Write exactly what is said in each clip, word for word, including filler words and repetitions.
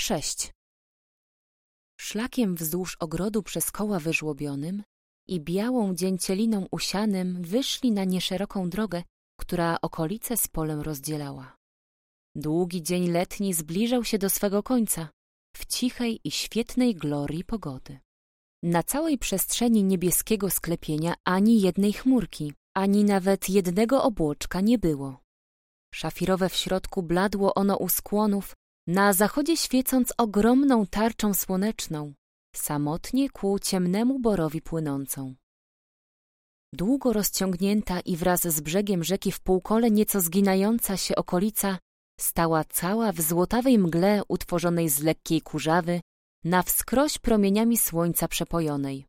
sześć. Szlakiem wzdłuż ogrodu przez koła wyżłobionym i białą dzięcieliną usianym wyszli na nieszeroką drogę, która okolice z polem rozdzielała. Długi dzień letni zbliżał się do swego końca w cichej i świetnej glorii pogody. Na całej przestrzeni niebieskiego sklepienia ani jednej chmurki, ani nawet jednego obłoczka nie było. Szafirowe w środku bladło ono u skłonów, na zachodzie świecąc ogromną tarczą słoneczną, samotnie ku ciemnemu borowi płynącą. Długo rozciągnięta i wraz z brzegiem rzeki w półkole nieco zginająca się okolica stała cała w złotawej mgle utworzonej z lekkiej kurzawy, na wskroś promieniami słońca przepojonej.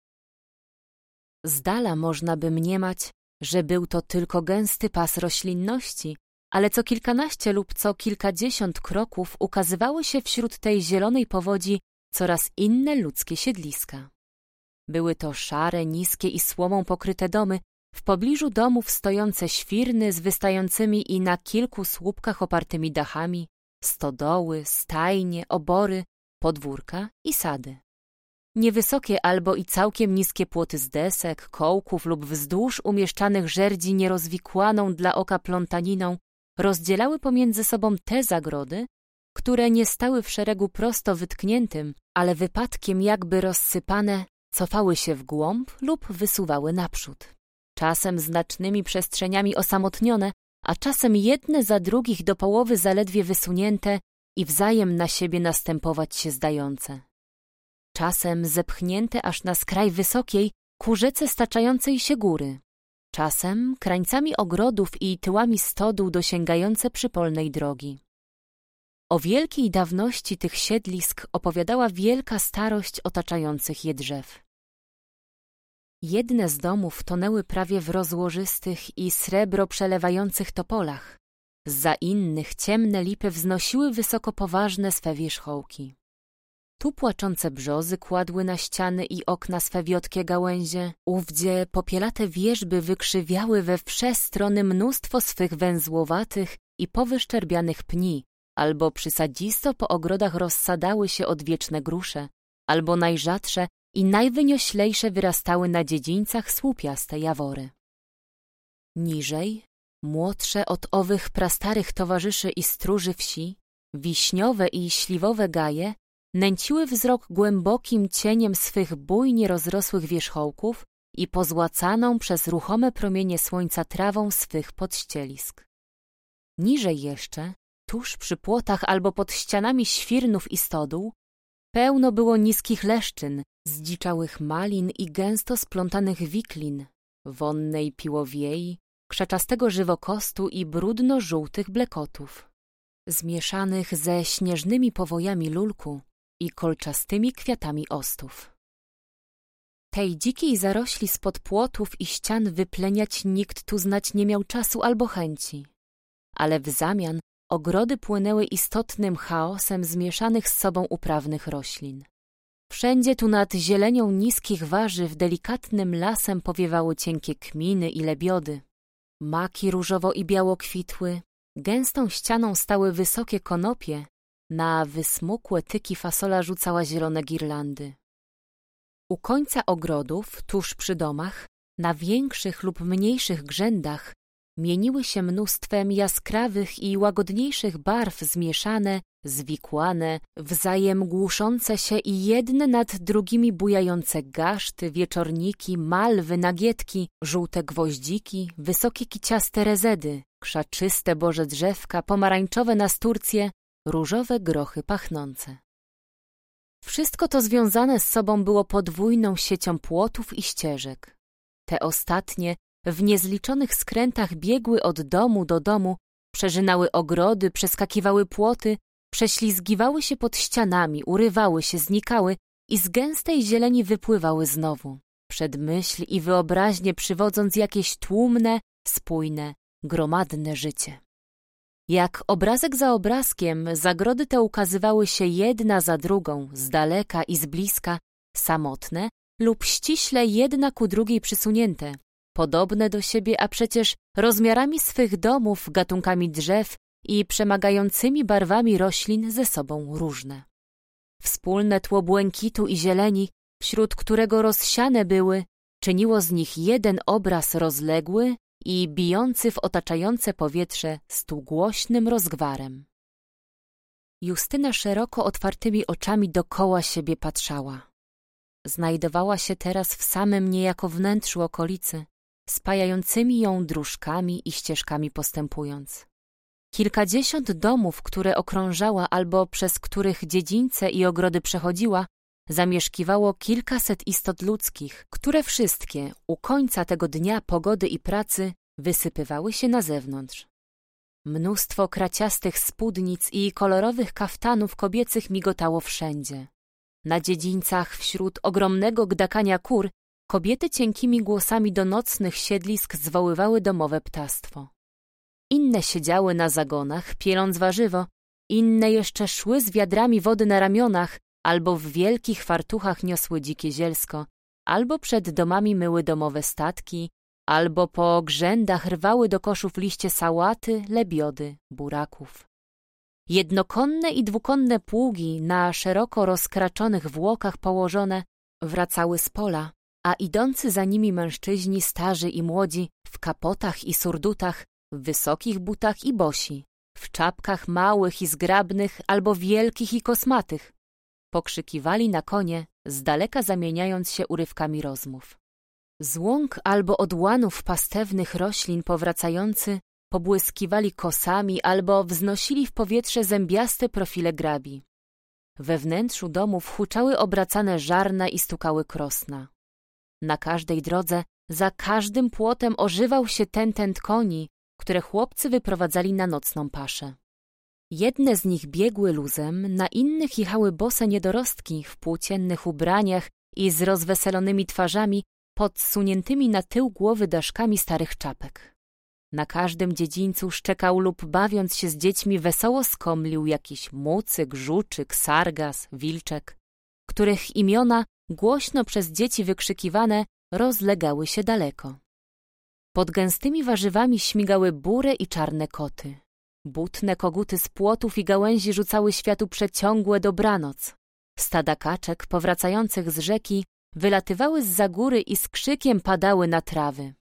Z dala można by mniemać, że był to tylko gęsty pas roślinności, ale co kilkanaście lub co kilkadziesiąt kroków ukazywały się wśród tej zielonej powodzi coraz inne ludzkie siedliska. Były to szare, niskie i słomą pokryte domy, w pobliżu domów stojące świrny z wystającymi i na kilku słupkach opartymi dachami, stodoły, stajnie, obory, podwórka i sady. Niewysokie albo i całkiem niskie płoty z desek, kołków lub wzdłuż umieszczanych żerdzi nierozwikłaną dla oka plątaniną rozdzielały pomiędzy sobą te zagrody, które nie stały w szeregu prosto wytkniętym, ale wypadkiem jakby rozsypane cofały się w głąb lub wysuwały naprzód. Czasem znacznymi przestrzeniami osamotnione, a czasem jedne za drugich do połowy zaledwie wysunięte i wzajem na siebie następować się zdające. Czasem zepchnięte aż na skraj wysokiej, ku rzece staczającej się góry. Czasem krańcami ogrodów i tyłami stodół dosięgające przypolnej drogi. O wielkiej dawności tych siedlisk opowiadała wielka starość otaczających je drzew. Jedne z domów tonęły prawie w rozłożystych i srebro przelewających topolach. Zza innych ciemne lipy wznosiły wysoko poważne swe wierzchołki. Tu płaczące brzozy kładły na ściany i okna swe wiotkie gałęzie, ówdzie popielate wierzby wykrzywiały we wsze strony mnóstwo swych węzłowatych i powyszczerbianych pni, albo przysadzisto po ogrodach rozsadały się odwieczne grusze, albo najrzadsze i najwynioślejsze wyrastały na dziedzińcach słupiaste jawory. Niżej, młodsze od owych prastarych towarzyszy i stróży wsi, wiśniowe i śliwowe gaje nęciły wzrok głębokim cieniem swych bujnie rozrosłych wierzchołków i pozłacaną przez ruchome promienie słońca trawą swych podścielisk. Niżej jeszcze, tuż przy płotach albo pod ścianami świrnów i stodół, pełno było niskich leszczyn, zdziczałych malin i gęsto splątanych wiklin, wonnej piłowiei, krzaczastego żywokostu i brudno-żółtych blekotów, zmieszanych ze śnieżnymi powojami lulku i kolczastymi kwiatami ostów. Tej dzikiej zarośli spod płotów i ścian wypleniać nikt tu znać nie miał czasu albo chęci, ale w zamian ogrody płynęły istotnym chaosem zmieszanych z sobą uprawnych roślin. Wszędzie tu nad zielenią niskich warzyw delikatnym lasem powiewały cienkie kminy i lebiody. Maki różowo i biało kwitły, gęstą ścianą stały wysokie konopie, na wysmukłe tyki fasola rzucała zielone girlandy. U końca ogrodów, tuż przy domach, na większych lub mniejszych grzędach, mieniły się mnóstwem jaskrawych i łagodniejszych barw zmieszane, zwikłane, wzajem głuszące się i jedne nad drugimi bujające gaszty, wieczorniki, malwy, nagietki, żółte gwoździki, wysokie kiciaste rezedy, krzaczyste boże drzewka, pomarańczowe nasturcje, różowe grochy pachnące. Wszystko to związane z sobą było podwójną siecią płotów i ścieżek. Te ostatnie w niezliczonych skrętach biegły od domu do domu, przerzynały ogrody, przeskakiwały płoty, prześlizgiwały się pod ścianami, urywały się, znikały i z gęstej zieleni wypływały znowu, przed myśl i wyobraźnię przywodząc jakieś tłumne, spójne, gromadne życie. Jak obrazek za obrazkiem, zagrody te ukazywały się jedna za drugą, z daleka i z bliska, samotne lub ściśle jedna ku drugiej przysunięte, podobne do siebie, a przecież rozmiarami swych domów, gatunkami drzew i przemagającymi barwami roślin ze sobą różne. Wspólne tło błękitu i zieleni, wśród którego rozsiane były, czyniło z nich jeden obraz rozległy i bijący w otaczające powietrze z głośnym rozgwarem. Justyna szeroko otwartymi oczami dokoła siebie patrzała. Znajdowała się teraz w samym niejako wnętrzu okolicy, spajającymi ją dróżkami i ścieżkami postępując. Kilkadziesiąt domów, które okrążała albo przez których dziedzińce i ogrody przechodziła, zamieszkiwało kilkaset istot ludzkich, które wszystkie u końca tego dnia pogody i pracy wysypywały się na zewnątrz. Mnóstwo kraciastych spódnic i kolorowych kaftanów kobiecych migotało wszędzie. Na dziedzińcach wśród ogromnego gdakania kur kobiety cienkimi głosami do nocnych siedlisk zwoływały domowe ptactwo. Inne siedziały na zagonach, pieląc warzywo, inne jeszcze szły z wiadrami wody na ramionach, albo w wielkich fartuchach niosły dzikie zielsko, albo przed domami myły domowe statki, albo po grzędach rwały do koszów liście sałaty, lebiody, buraków. Jednokonne i dwukonne pługi na szeroko rozkraczonych włokach położone wracały z pola, a idący za nimi mężczyźni starzy i młodzi w kapotach i surdutach, w wysokich butach i bosi, w czapkach małych i zgrabnych albo wielkich i kosmatych, pokrzykiwali na konie, z daleka zamieniając się urywkami rozmów. Z łąk albo odłanów pastewnych roślin powracający pobłyskiwali kosami albo wznosili w powietrze zębiaste profile grabi. We wnętrzu domów huczały obracane żarna i stukały krosna. Na każdej drodze, za każdym płotem ożywał się tentent koni, które chłopcy wyprowadzali na nocną paszę. Jedne z nich biegły luzem, na innych jechały bose niedorostki w płóciennych ubraniach i z rozweselonymi twarzami podsuniętymi na tył głowy daszkami starych czapek. Na każdym dziedzińcu szczekał lub bawiąc się z dziećmi wesoło skomlił jakiś mucyk, żuczyk, sargas, wilczek, których imiona, głośno przez dzieci wykrzykiwane, rozlegały się daleko. Pod gęstymi warzywami śmigały burę i czarne koty. Butne koguty z płotów i gałęzi rzucały światu przeciągłe dobranoc. Stada kaczek powracających z rzeki wylatywały zza góry i z krzykiem padały na trawy.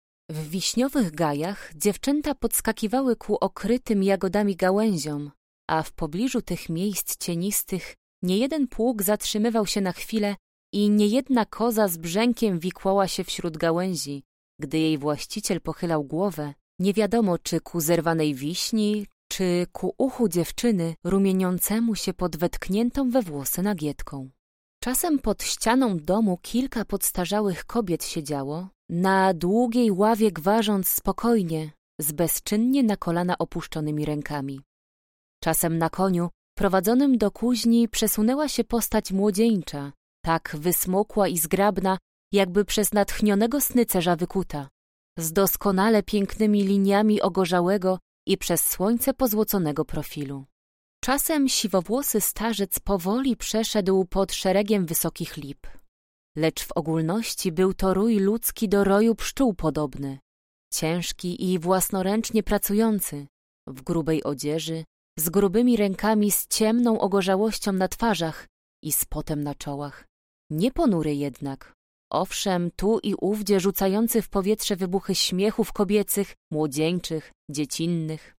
W wiśniowych gajach dziewczęta podskakiwały ku okrytym jagodami gałęziom, a w pobliżu tych miejsc cienistych niejeden pług zatrzymywał się na chwilę i niejedna koza z brzękiem wikłała się wśród gałęzi, gdy jej właściciel pochylał głowę, nie wiadomo czy ku zerwanej wiśni, czy ku uchu dziewczyny rumieniącemu się pod wetkniętą we włosy nagietką. Czasem pod ścianą domu kilka podstarzałych kobiet siedziało, na długiej ławie gwarząc spokojnie, z bezczynnie na kolana opuszczonymi rękami. Czasem na koniu, prowadzonym do kuźni, przesunęła się postać młodzieńcza, tak wysmukła i zgrabna, jakby przez natchnionego snycerza wykuta, z doskonale pięknymi liniami ogorzałego i przez słońce pozłoconego profilu. Czasem siwowłosy starzec powoli przeszedł pod szeregiem wysokich lip. Lecz w ogólności był to rój ludzki do roju pszczół podobny, ciężki i własnoręcznie pracujący, w grubej odzieży, z grubymi rękami, z ciemną ogorzałością na twarzach i z potem na czołach. Nie ponury jednak, owszem tu i ówdzie rzucający w powietrze wybuchy śmiechów kobiecych, młodzieńczych, dziecinnych.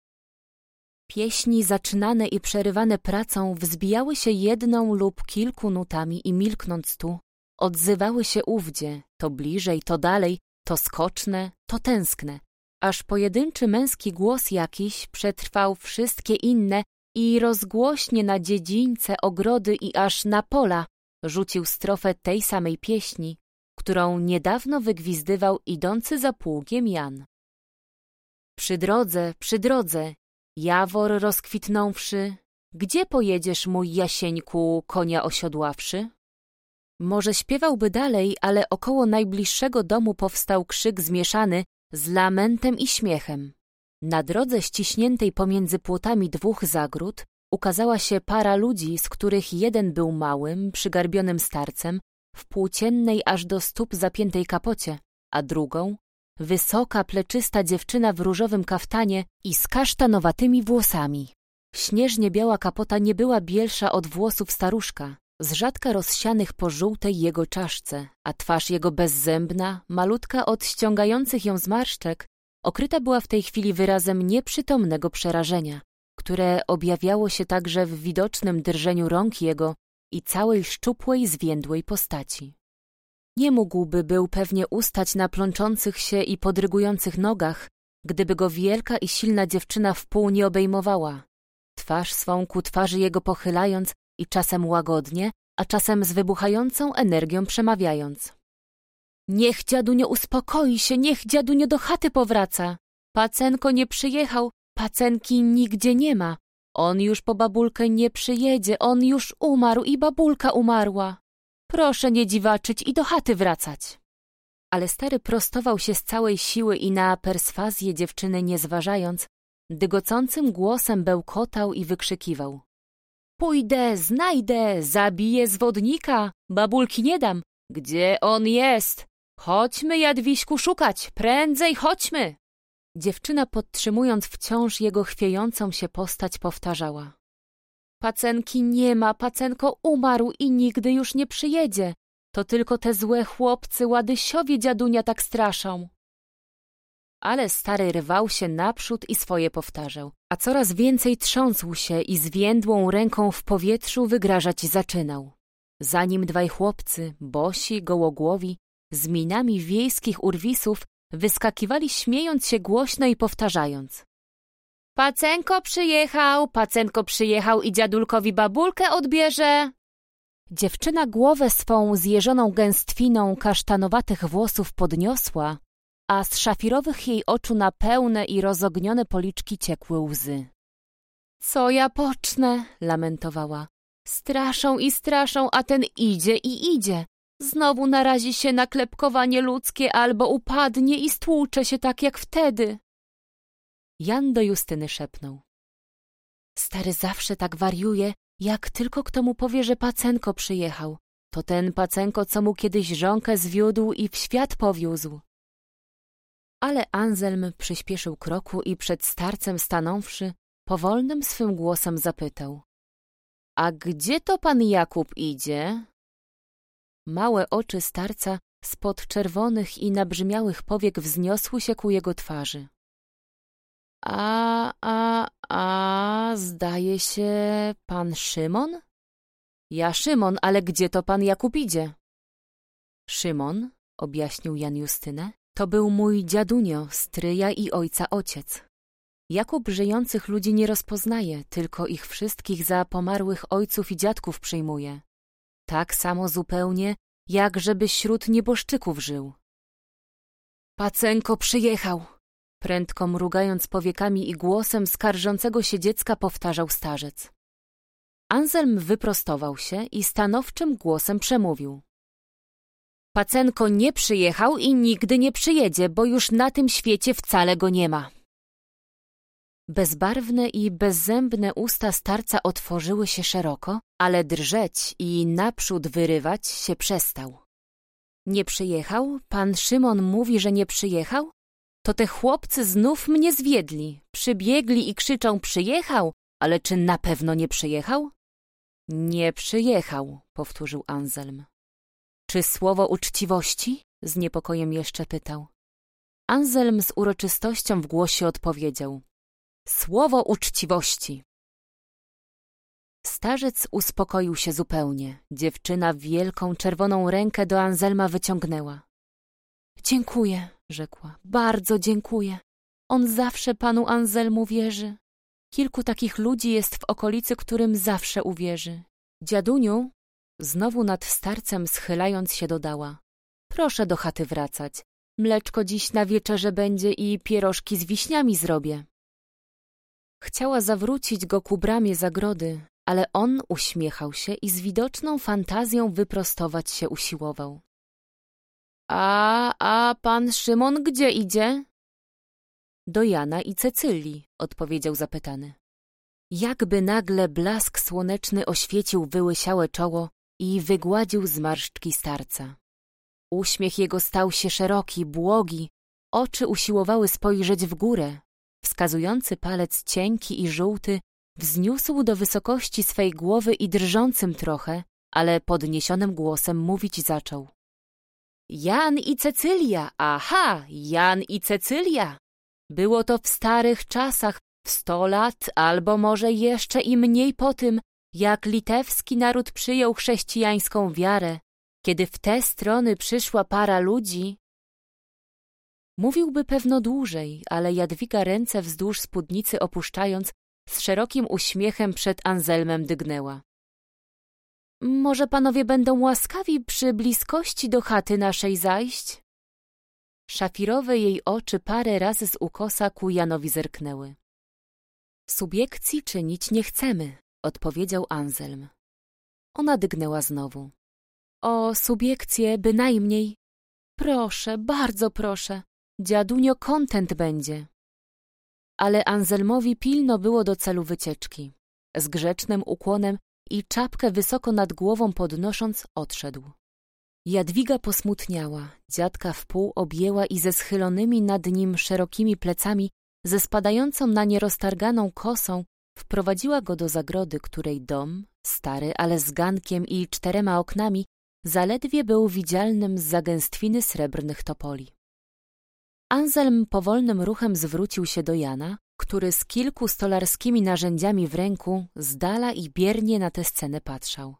Pieśni zaczynane i przerywane pracą wzbijały się jedną lub kilku nutami i milknąc tu, odzywały się ówdzie, to bliżej, to dalej, to skoczne, to tęskne, aż pojedynczy męski głos jakiś przetrwał wszystkie inne i rozgłośnie na dziedzińce, ogrody i aż na pola rzucił strofę tej samej pieśni, którą niedawno wygwizdywał idący za pługiem Jan. Przy drodze, przy drodze, jawor rozkwitnąwszy, gdzie pojedziesz, mój Jasieńku, konia osiodławszy? Może śpiewałby dalej, ale około najbliższego domu powstał krzyk zmieszany z lamentem i śmiechem. Na drodze ściśniętej pomiędzy płotami dwóch zagród ukazała się para ludzi, z których jeden był małym, przygarbionym starcem, w płóciennej aż do stóp zapiętej kapocie, a drugą wysoka, pleczysta dziewczyna w różowym kaftanie i z kasztanowatymi włosami. Śnieżnie biała kapota nie była bielsza od włosów staruszka, z rzadka rozsianych po żółtej jego czaszce, a twarz jego bezzębna, malutka od ściągających ją zmarszczek, okryta była w tej chwili wyrazem nieprzytomnego przerażenia, które objawiało się także w widocznym drżeniu rąk jego i całej szczupłej, zwiędłej postaci. Nie mógłby był pewnie ustać na plączących się i podrygujących nogach, gdyby go wielka i silna dziewczyna wpół nie obejmowała, twarz swą ku twarzy jego pochylając i czasem łagodnie, a czasem z wybuchającą energią przemawiając. Niech dziadunio uspokoi się, niech dziadunio do chaty powraca. Pacenko nie przyjechał, pacenki nigdzie nie ma. On już po babulkę nie przyjedzie, on już umarł i babulka umarła. Proszę nie dziwaczyć i do chaty wracać. Ale stary prostował się z całej siły i na perswazję dziewczyny nie zważając, dygocącym głosem bełkotał i wykrzykiwał. Pójdę, znajdę, zabiję zwodnika, babulki nie dam. Gdzie on jest? Chodźmy, Jadwiśku, szukać, prędzej chodźmy. Dziewczyna, podtrzymując wciąż jego chwiejącą się postać, powtarzała. Pacenki nie ma, pacenko umarł i nigdy już nie przyjedzie. To tylko te złe chłopcy ładysiowie dziadunia tak straszą. Ale stary rwał się naprzód i swoje powtarzał, a coraz więcej trząsł się i zwiędłą ręką w powietrzu wygrażać zaczynał. Zanim dwaj chłopcy, bosi, gołogłowi, z minami wiejskich urwisów, wyskakiwali śmiejąc się głośno i powtarzając. Pacenko przyjechał, pacenko przyjechał i dziadulkowi babulkę odbierze. Dziewczyna głowę swą zjeżoną gęstwiną kasztanowatych włosów podniosła, a z szafirowych jej oczu na pełne i rozognione policzki ciekły łzy. Co ja pocznę? Lamentowała. Straszą i straszą, a ten idzie i idzie. Znowu narazi się na klepkowanie ludzkie albo upadnie i stłucze się tak jak wtedy. Jan do Justyny szepnął. Stary zawsze tak wariuje, jak tylko kto mu powie, że pacenko przyjechał. To ten pacenko, co mu kiedyś żonkę zwiódł i w świat powiózł. Ale Anselm przyspieszył kroku i przed starcem stanąwszy, powolnym swym głosem zapytał. A gdzie to pan Jakub idzie? Małe oczy starca spod czerwonych i nabrzmiałych powiek wzniosły się ku jego twarzy. A, a, a, zdaje się, pan Szymon? Ja Szymon, ale gdzie to pan Jakub idzie? Szymon, objaśnił Jan Justynę, to był mój dziadunio, stryja i ojca ojciec. Jakub żyjących ludzi nie rozpoznaje, tylko ich wszystkich za pomarłych ojców i dziadków przyjmuje. Tak samo zupełnie, jak żeby wśród nieboszczyków żył. Pacenko przyjechał! Prędko mrugając powiekami i głosem skarżącego się dziecka powtarzał starzec. Anselm wyprostował się i stanowczym głosem przemówił. Pacenko nie przyjechał i nigdy nie przyjedzie, bo już na tym świecie wcale go nie ma. Bezbarwne i bezzębne usta starca otworzyły się szeroko, ale drżeć i naprzód wyrywać się przestał. Nie przyjechał? Pan Szymon mówi, że nie przyjechał? To te chłopcy znów mnie zwiedli, przybiegli i krzyczą przyjechał, ale czy na pewno nie przyjechał? Nie przyjechał, powtórzył Anselm. Czy słowo uczciwości? Z niepokojem jeszcze pytał. Anselm z uroczystością w głosie odpowiedział. Słowo uczciwości. Starzec uspokoił się zupełnie. Dziewczyna wielką czerwoną rękę do Anselma wyciągnęła. Dziękuję, rzekła, bardzo dziękuję. On zawsze panu Anselmu wierzy. Kilku takich ludzi jest w okolicy, którym zawsze uwierzy. Dziaduniu, znowu nad starcem schylając się dodała. Proszę do chaty wracać. Mleczko dziś na wieczerze będzie i pierożki z wiśniami zrobię. Chciała zawrócić go ku bramie zagrody, ale on uśmiechał się i z widoczną fantazją wyprostować się usiłował. A, a pan Szymon gdzie idzie? Do Jana i Cecylii, odpowiedział zapytany. Jakby nagle blask słoneczny oświecił wyłysiałe czoło i wygładził zmarszczki starca. Uśmiech jego stał się szeroki, błogi, oczy usiłowały spojrzeć w górę. Wskazujący palec cienki i żółty wzniósł do wysokości swej głowy i drżącym trochę, ale podniesionym głosem mówić zaczął. Jan i Cecylia, aha, Jan i Cecylia. Było to w starych czasach, w sto lat, albo może jeszcze i mniej po tym, jak litewski naród przyjął chrześcijańską wiarę, kiedy w te strony przyszła para ludzi. Mówiłby pewno dłużej, ale Jadwiga ręce wzdłuż spódnicy opuszczając, z szerokim uśmiechem przed Anselmem dygnęła. Może panowie będą łaskawi przy bliskości do chaty naszej zajść? Szafirowe jej oczy parę razy z ukosa ku Janowi zerknęły. Subiekcji czynić nie chcemy, odpowiedział Anselm. Ona dygnęła znowu. O subiekcję bynajmniej. Proszę, bardzo proszę, dziadunio kontent będzie. Ale Anselmowi pilno było do celu wycieczki. Z grzecznym ukłonem i czapkę wysoko nad głową podnosząc odszedł. Jadwiga posmutniała, dziadka wpół objęła i ze schylonymi nad nim szerokimi plecami, ze spadającą na nie roztarganą kosą, wprowadziła go do zagrody, której dom, stary, ale z gankiem i czterema oknami, zaledwie był widzialnym z zagęstwiny srebrnych topoli. Anselm powolnym ruchem zwrócił się do Jana, który z kilku stolarskimi narzędziami w ręku z dala i biernie na tę scenę patrzał.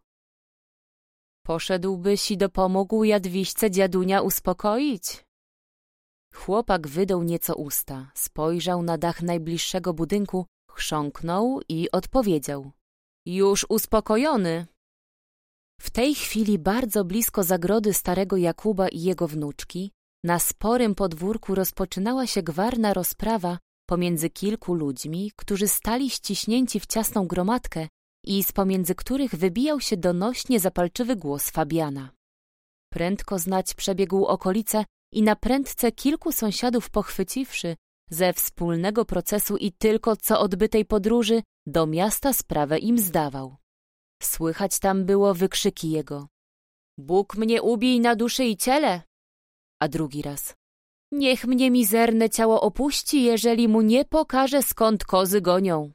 Poszedłbyś i dopomógł Jadwiśce dziadunia uspokoić? Chłopak wydał nieco usta, spojrzał na dach najbliższego budynku, chrząknął i odpowiedział. Już uspokojony. W tej chwili bardzo blisko zagrody starego Jakuba i jego wnuczki, na sporym podwórku rozpoczynała się gwarna rozprawa pomiędzy kilku ludźmi, którzy stali ściśnięci w ciasną gromadkę i z pomiędzy których wybijał się donośnie zapalczywy głos Fabiana. Prędko znać przebiegł okolice i na prędce kilku sąsiadów pochwyciwszy, ze wspólnego procesu i tylko co odbytej podróży do miasta sprawę im zdawał. Słychać tam było wykrzyki jego. Bóg mnie ubij na duszy i ciele! A drugi raz. Niech mnie mizerne ciało opuści, jeżeli mu nie pokaże, skąd kozy gonią.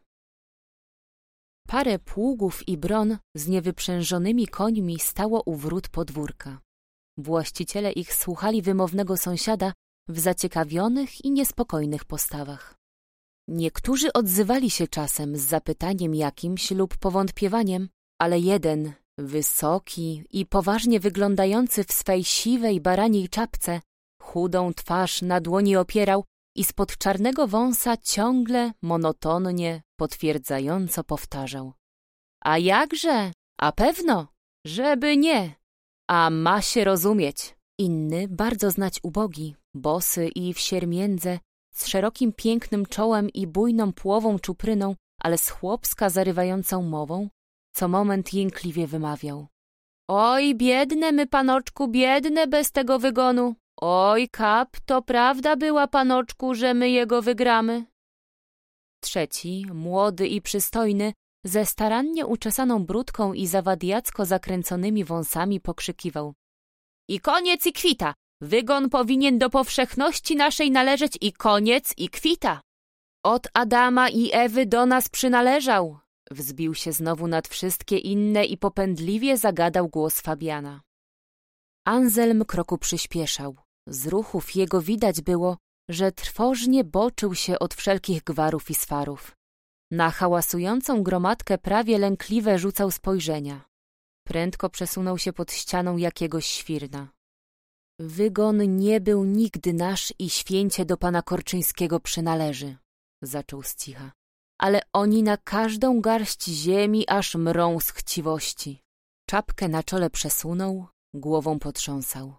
Parę pługów i bron z niewyprzężonymi końmi stało u wrót podwórka. Właściciele ich słuchali wymownego sąsiada w zaciekawionych i niespokojnych postawach. Niektórzy odzywali się czasem z zapytaniem jakimś lub powątpiewaniem, ale jeden, wysoki i poważnie wyglądający w swej siwej baraniej czapce, chudą twarz na dłoni opierał i spod czarnego wąsa ciągle, monotonnie, potwierdzająco powtarzał. A jakże? A pewno, żeby nie. A ma się rozumieć. Inny, bardzo znać ubogi, bosy i w siermiędze, z szerokim pięknym czołem i bujną płową czupryną, ale z chłopska zarywającą mową, co moment jękliwie wymawiał. Oj, biedne my, panoczku, biedne bez tego wygonu. Oj, kap, to prawda była, panoczku, że my jego wygramy. Trzeci, młody i przystojny, ze starannie uczesaną brudką i zawadiacko zakręconymi wąsami pokrzykiwał. I koniec i kwita! Wygon powinien do powszechności naszej należeć i koniec i kwita! Od Adama i Ewy do nas przynależał! Wzbił się znowu nad wszystkie inne i popędliwie zagadał głos Fabiana. Anselm kroku przyspieszał. Z ruchów jego widać było, że trwożnie boczył się od wszelkich gwarów i swarów. Na hałasującą gromadkę prawie lękliwe rzucał spojrzenia. Prędko przesunął się pod ścianą jakiegoś świrna. Wygon nie był nigdy nasz i święcie do pana Korczyńskiego przynależy, zaczął z cicha. Ale oni na każdą garść ziemi aż mrą z chciwości. Czapkę na czole przesunął, głową potrząsał.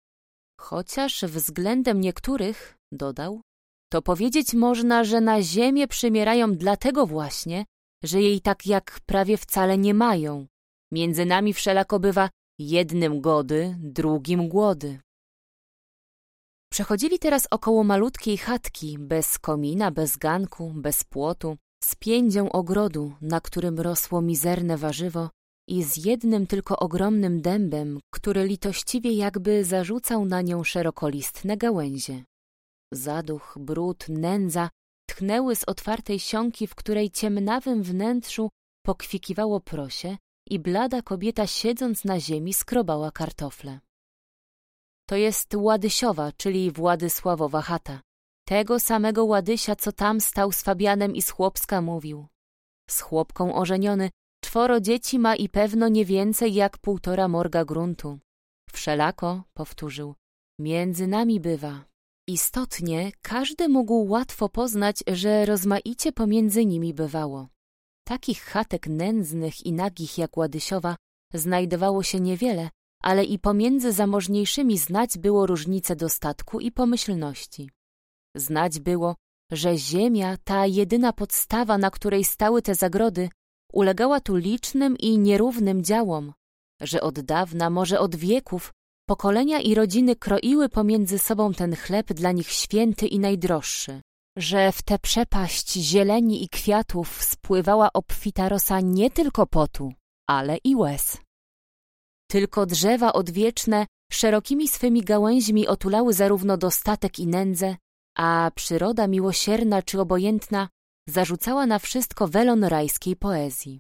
Chociaż względem niektórych, dodał, to powiedzieć można, że na ziemię przymierają dlatego właśnie, że jej tak jak prawie wcale nie mają. Między nami wszelako bywa jednym gody, drugim głody. Przechodzili teraz około malutkiej chatki, bez komina, bez ganku, bez płotu, z piędzią ogrodu, na którym rosło mizerne warzywo i z jednym tylko ogromnym dębem, który litościwie jakby zarzucał na nią szerokolistne gałęzie. Zaduch, brud, nędza tchnęły z otwartej sionki, w której ciemnawym wnętrzu pokwikiwało prosie i blada kobieta siedząc na ziemi skrobała kartofle. To jest Ładysiowa, czyli Władysławowa chata. Tego samego Ładysia, co tam stał z Fabianem i z chłopska mówił. Z chłopką ożeniony, czworo dzieci ma i pewno nie więcej jak półtora morga gruntu. Wszelako, powtórzył, między nami bywa. Istotnie każdy mógł łatwo poznać, że rozmaicie pomiędzy nimi bywało. Takich chatek nędznych i nagich jak Ładysiowa znajdowało się niewiele, ale i pomiędzy zamożniejszymi znać było różnice dostatku i pomyślności. Znać było, że ziemia, ta jedyna podstawa, na której stały te zagrody, ulegała tu licznym i nierównym działom, że od dawna, może od wieków, pokolenia i rodziny kroiły pomiędzy sobą ten chleb dla nich święty i najdroższy, że w tę przepaść zieleni i kwiatów spływała obfita rosa nie tylko potu, ale i łez. Tylko drzewa odwieczne szerokimi swymi gałęźmi otulały zarówno dostatek i nędzę, a przyroda miłosierna czy obojętna zarzucała na wszystko welon rajskiej poezji.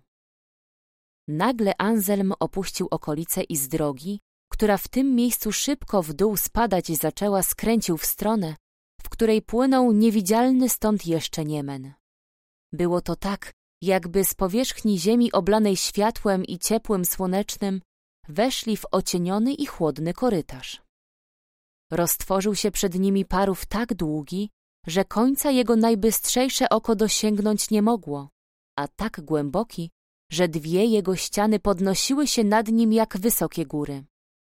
Nagle Anselm opuścił okolice i z drogi, która w tym miejscu szybko w dół spadać zaczęła, skręcił w stronę, w której płynął niewidzialny stąd jeszcze Niemen. Było to tak, jakby z powierzchni ziemi oblanej światłem i ciepłem słonecznym weszli w ocieniony i chłodny korytarz. Roztworzył się przed nimi parów tak długi, że końca jego najbystrzejsze oko dosięgnąć nie mogło, a tak głęboki, że dwie jego ściany podnosiły się nad nim jak wysokie góry.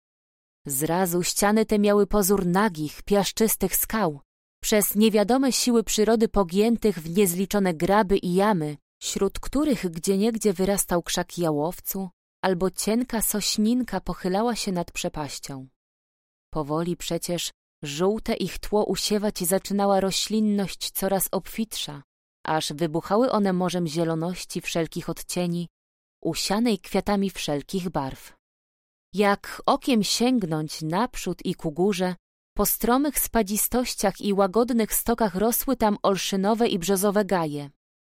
Zrazu ściany te miały pozór nagich, piaszczystych skał, przez niewiadome siły przyrody pogiętych w niezliczone graby i jamy, wśród których gdzieniegdzie wyrastał krzak jałowcu, albo cienka sośninka pochylała się nad przepaścią. Powoli przecież żółte ich tło usiewać zaczynała roślinność coraz obfitsza, aż wybuchały one morzem zieloności wszelkich odcieni, usianej kwiatami wszelkich barw. Jak okiem sięgnąć naprzód i ku górze, po stromych spadzistościach i łagodnych stokach rosły tam olszynowe i brzozowe gaje.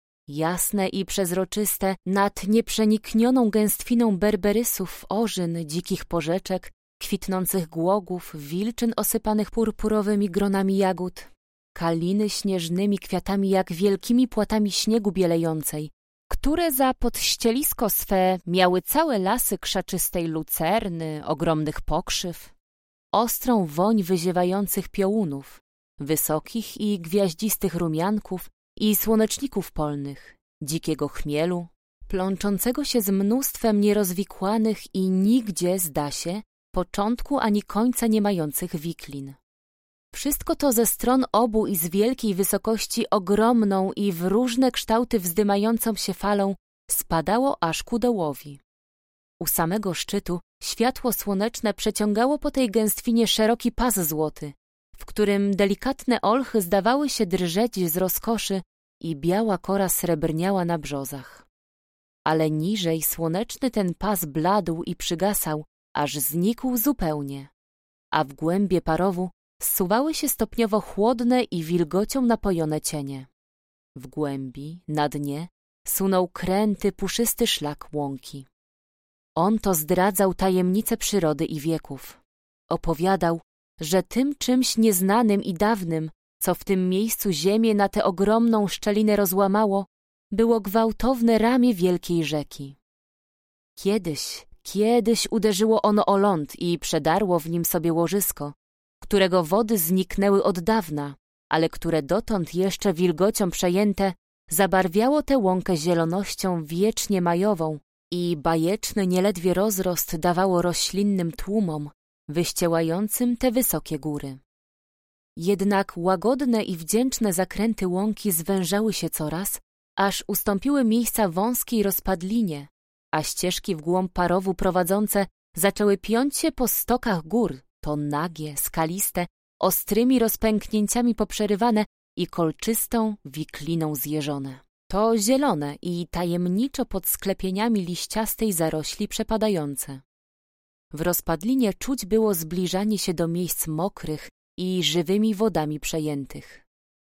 Jasne i przezroczyste, nad nieprzeniknioną gęstwiną berberysów, orzyn, dzikich porzeczek, kwitnących głogów, wilczyn osypanych purpurowymi gronami jagód, kaliny śnieżnymi kwiatami jak wielkimi płatami śniegu bielejącej, które za podścielisko swe miały całe lasy krzaczystej lucerny, ogromnych pokrzyw, ostrą woń wyziewających piołunów, wysokich i gwiaździstych rumianków i słoneczników polnych, dzikiego chmielu, plączącego się z mnóstwem nierozwikłanych i nigdzie, zda się, początku ani końca nie mających wiklin. Wszystko to ze stron obu i z wielkiej wysokości ogromną i w różne kształty wzdymającą się falą spadało aż ku dołowi. U samego szczytu światło słoneczne przeciągało po tej gęstwinie szeroki pas złoty, w którym delikatne olchy zdawały się drżeć z rozkoszy i biała kora srebrniała na brzozach. Ale niżej słoneczny ten pas bladł i przygasał, aż znikł zupełnie, a w głębie parowu zsuwały się stopniowo chłodne i wilgocią napojone cienie. W głębi, na dnie, sunął kręty, puszysty szlak łąki. On to zdradzał tajemnice przyrody i wieków. Opowiadał, że tym czymś nieznanym i dawnym, co w tym miejscu ziemię na tę ogromną szczelinę rozłamało, było gwałtowne ramię wielkiej rzeki. Kiedyś, kiedyś uderzyło ono o ląd i przedarło w nim sobie łożysko, którego wody zniknęły od dawna, ale które dotąd jeszcze wilgocią przejęte zabarwiało tę łąkę zielonością wiecznie majową i bajeczny nieledwie rozrost dawało roślinnym tłumom, wyściełającym te wysokie góry. Jednak łagodne i wdzięczne zakręty łąki zwężały się coraz, aż ustąpiły miejsca wąskiej rozpadlinie, a ścieżki w głąb parowu prowadzące zaczęły piąć się po stokach gór, to nagie, skaliste, ostrymi rozpęknięciami poprzerywane i kolczystą wikliną zjeżone. To zielone i tajemniczo pod sklepieniami liściastej zarośli przepadające. W rozpadlinie czuć było zbliżanie się do miejsc mokrych i żywymi wodami przejętych.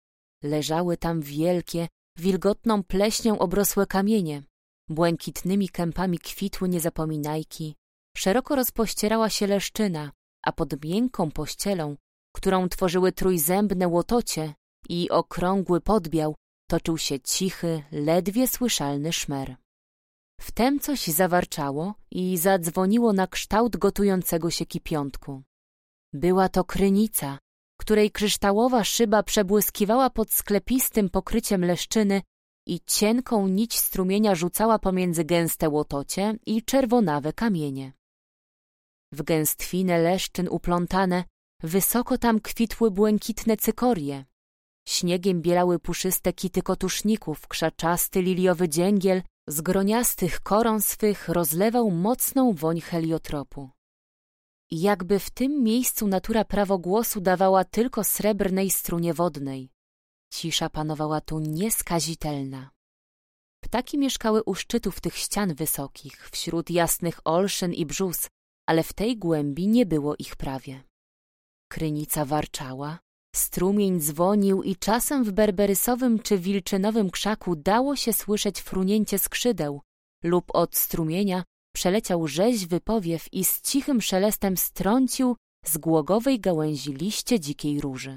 Leżały tam wielkie, wilgotną pleśnią obrosłe kamienie, błękitnymi kępami kwitły niezapominajki, szeroko rozpościerała się leszczyna, a pod miękką pościelą, którą tworzyły trójzębne łotocie i okrągły podbiał, toczył się cichy, ledwie słyszalny szmer. Wtem coś zawarczało i zadzwoniło na kształt gotującego się kipiątku. Była to krynica, której kryształowa szyba przebłyskiwała pod sklepistym pokryciem leszczyny i cienką nić strumienia rzucała pomiędzy gęste łotocie i czerwonawe kamienie. W gęstwinę leszczyn uplątane wysoko tam kwitły błękitne cykorie. Śniegiem bielały puszyste kity kotuszników, krzaczasty liliowy dzięgiel z groniastych koron swych rozlewał mocną woń heliotropu. I jakby w tym miejscu natura prawo głosu dawała tylko srebrnej strunie wodnej. Cisza panowała tu nieskazitelna. Ptaki mieszkały u szczytów tych ścian wysokich, wśród jasnych olszyn i brzus, ale w tej głębi nie było ich prawie. Krynica warczała, strumień dzwonił i czasem w berberysowym czy wilczynowym krzaku dało się słyszeć frunięcie skrzydeł lub od strumienia przeleciał rzeźwy powiew i z cichym szelestem strącił z głogowej gałęzi liście dzikiej róży.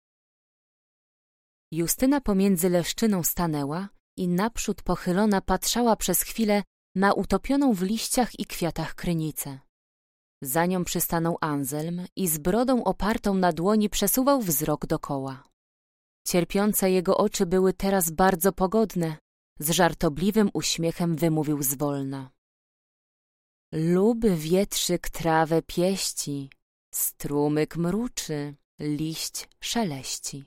Justyna pomiędzy leszczyną stanęła i naprzód pochylona patrzała przez chwilę na utopioną w liściach i kwiatach krynicę. Za nią przystanął Anselm i z brodą opartą na dłoni przesuwał wzrok dokoła. Cierpiące jego oczy były teraz bardzo pogodne, z żartobliwym uśmiechem wymówił zwolna. Luby wietrzyk trawę pieści, strumyk mruczy, liść szeleści.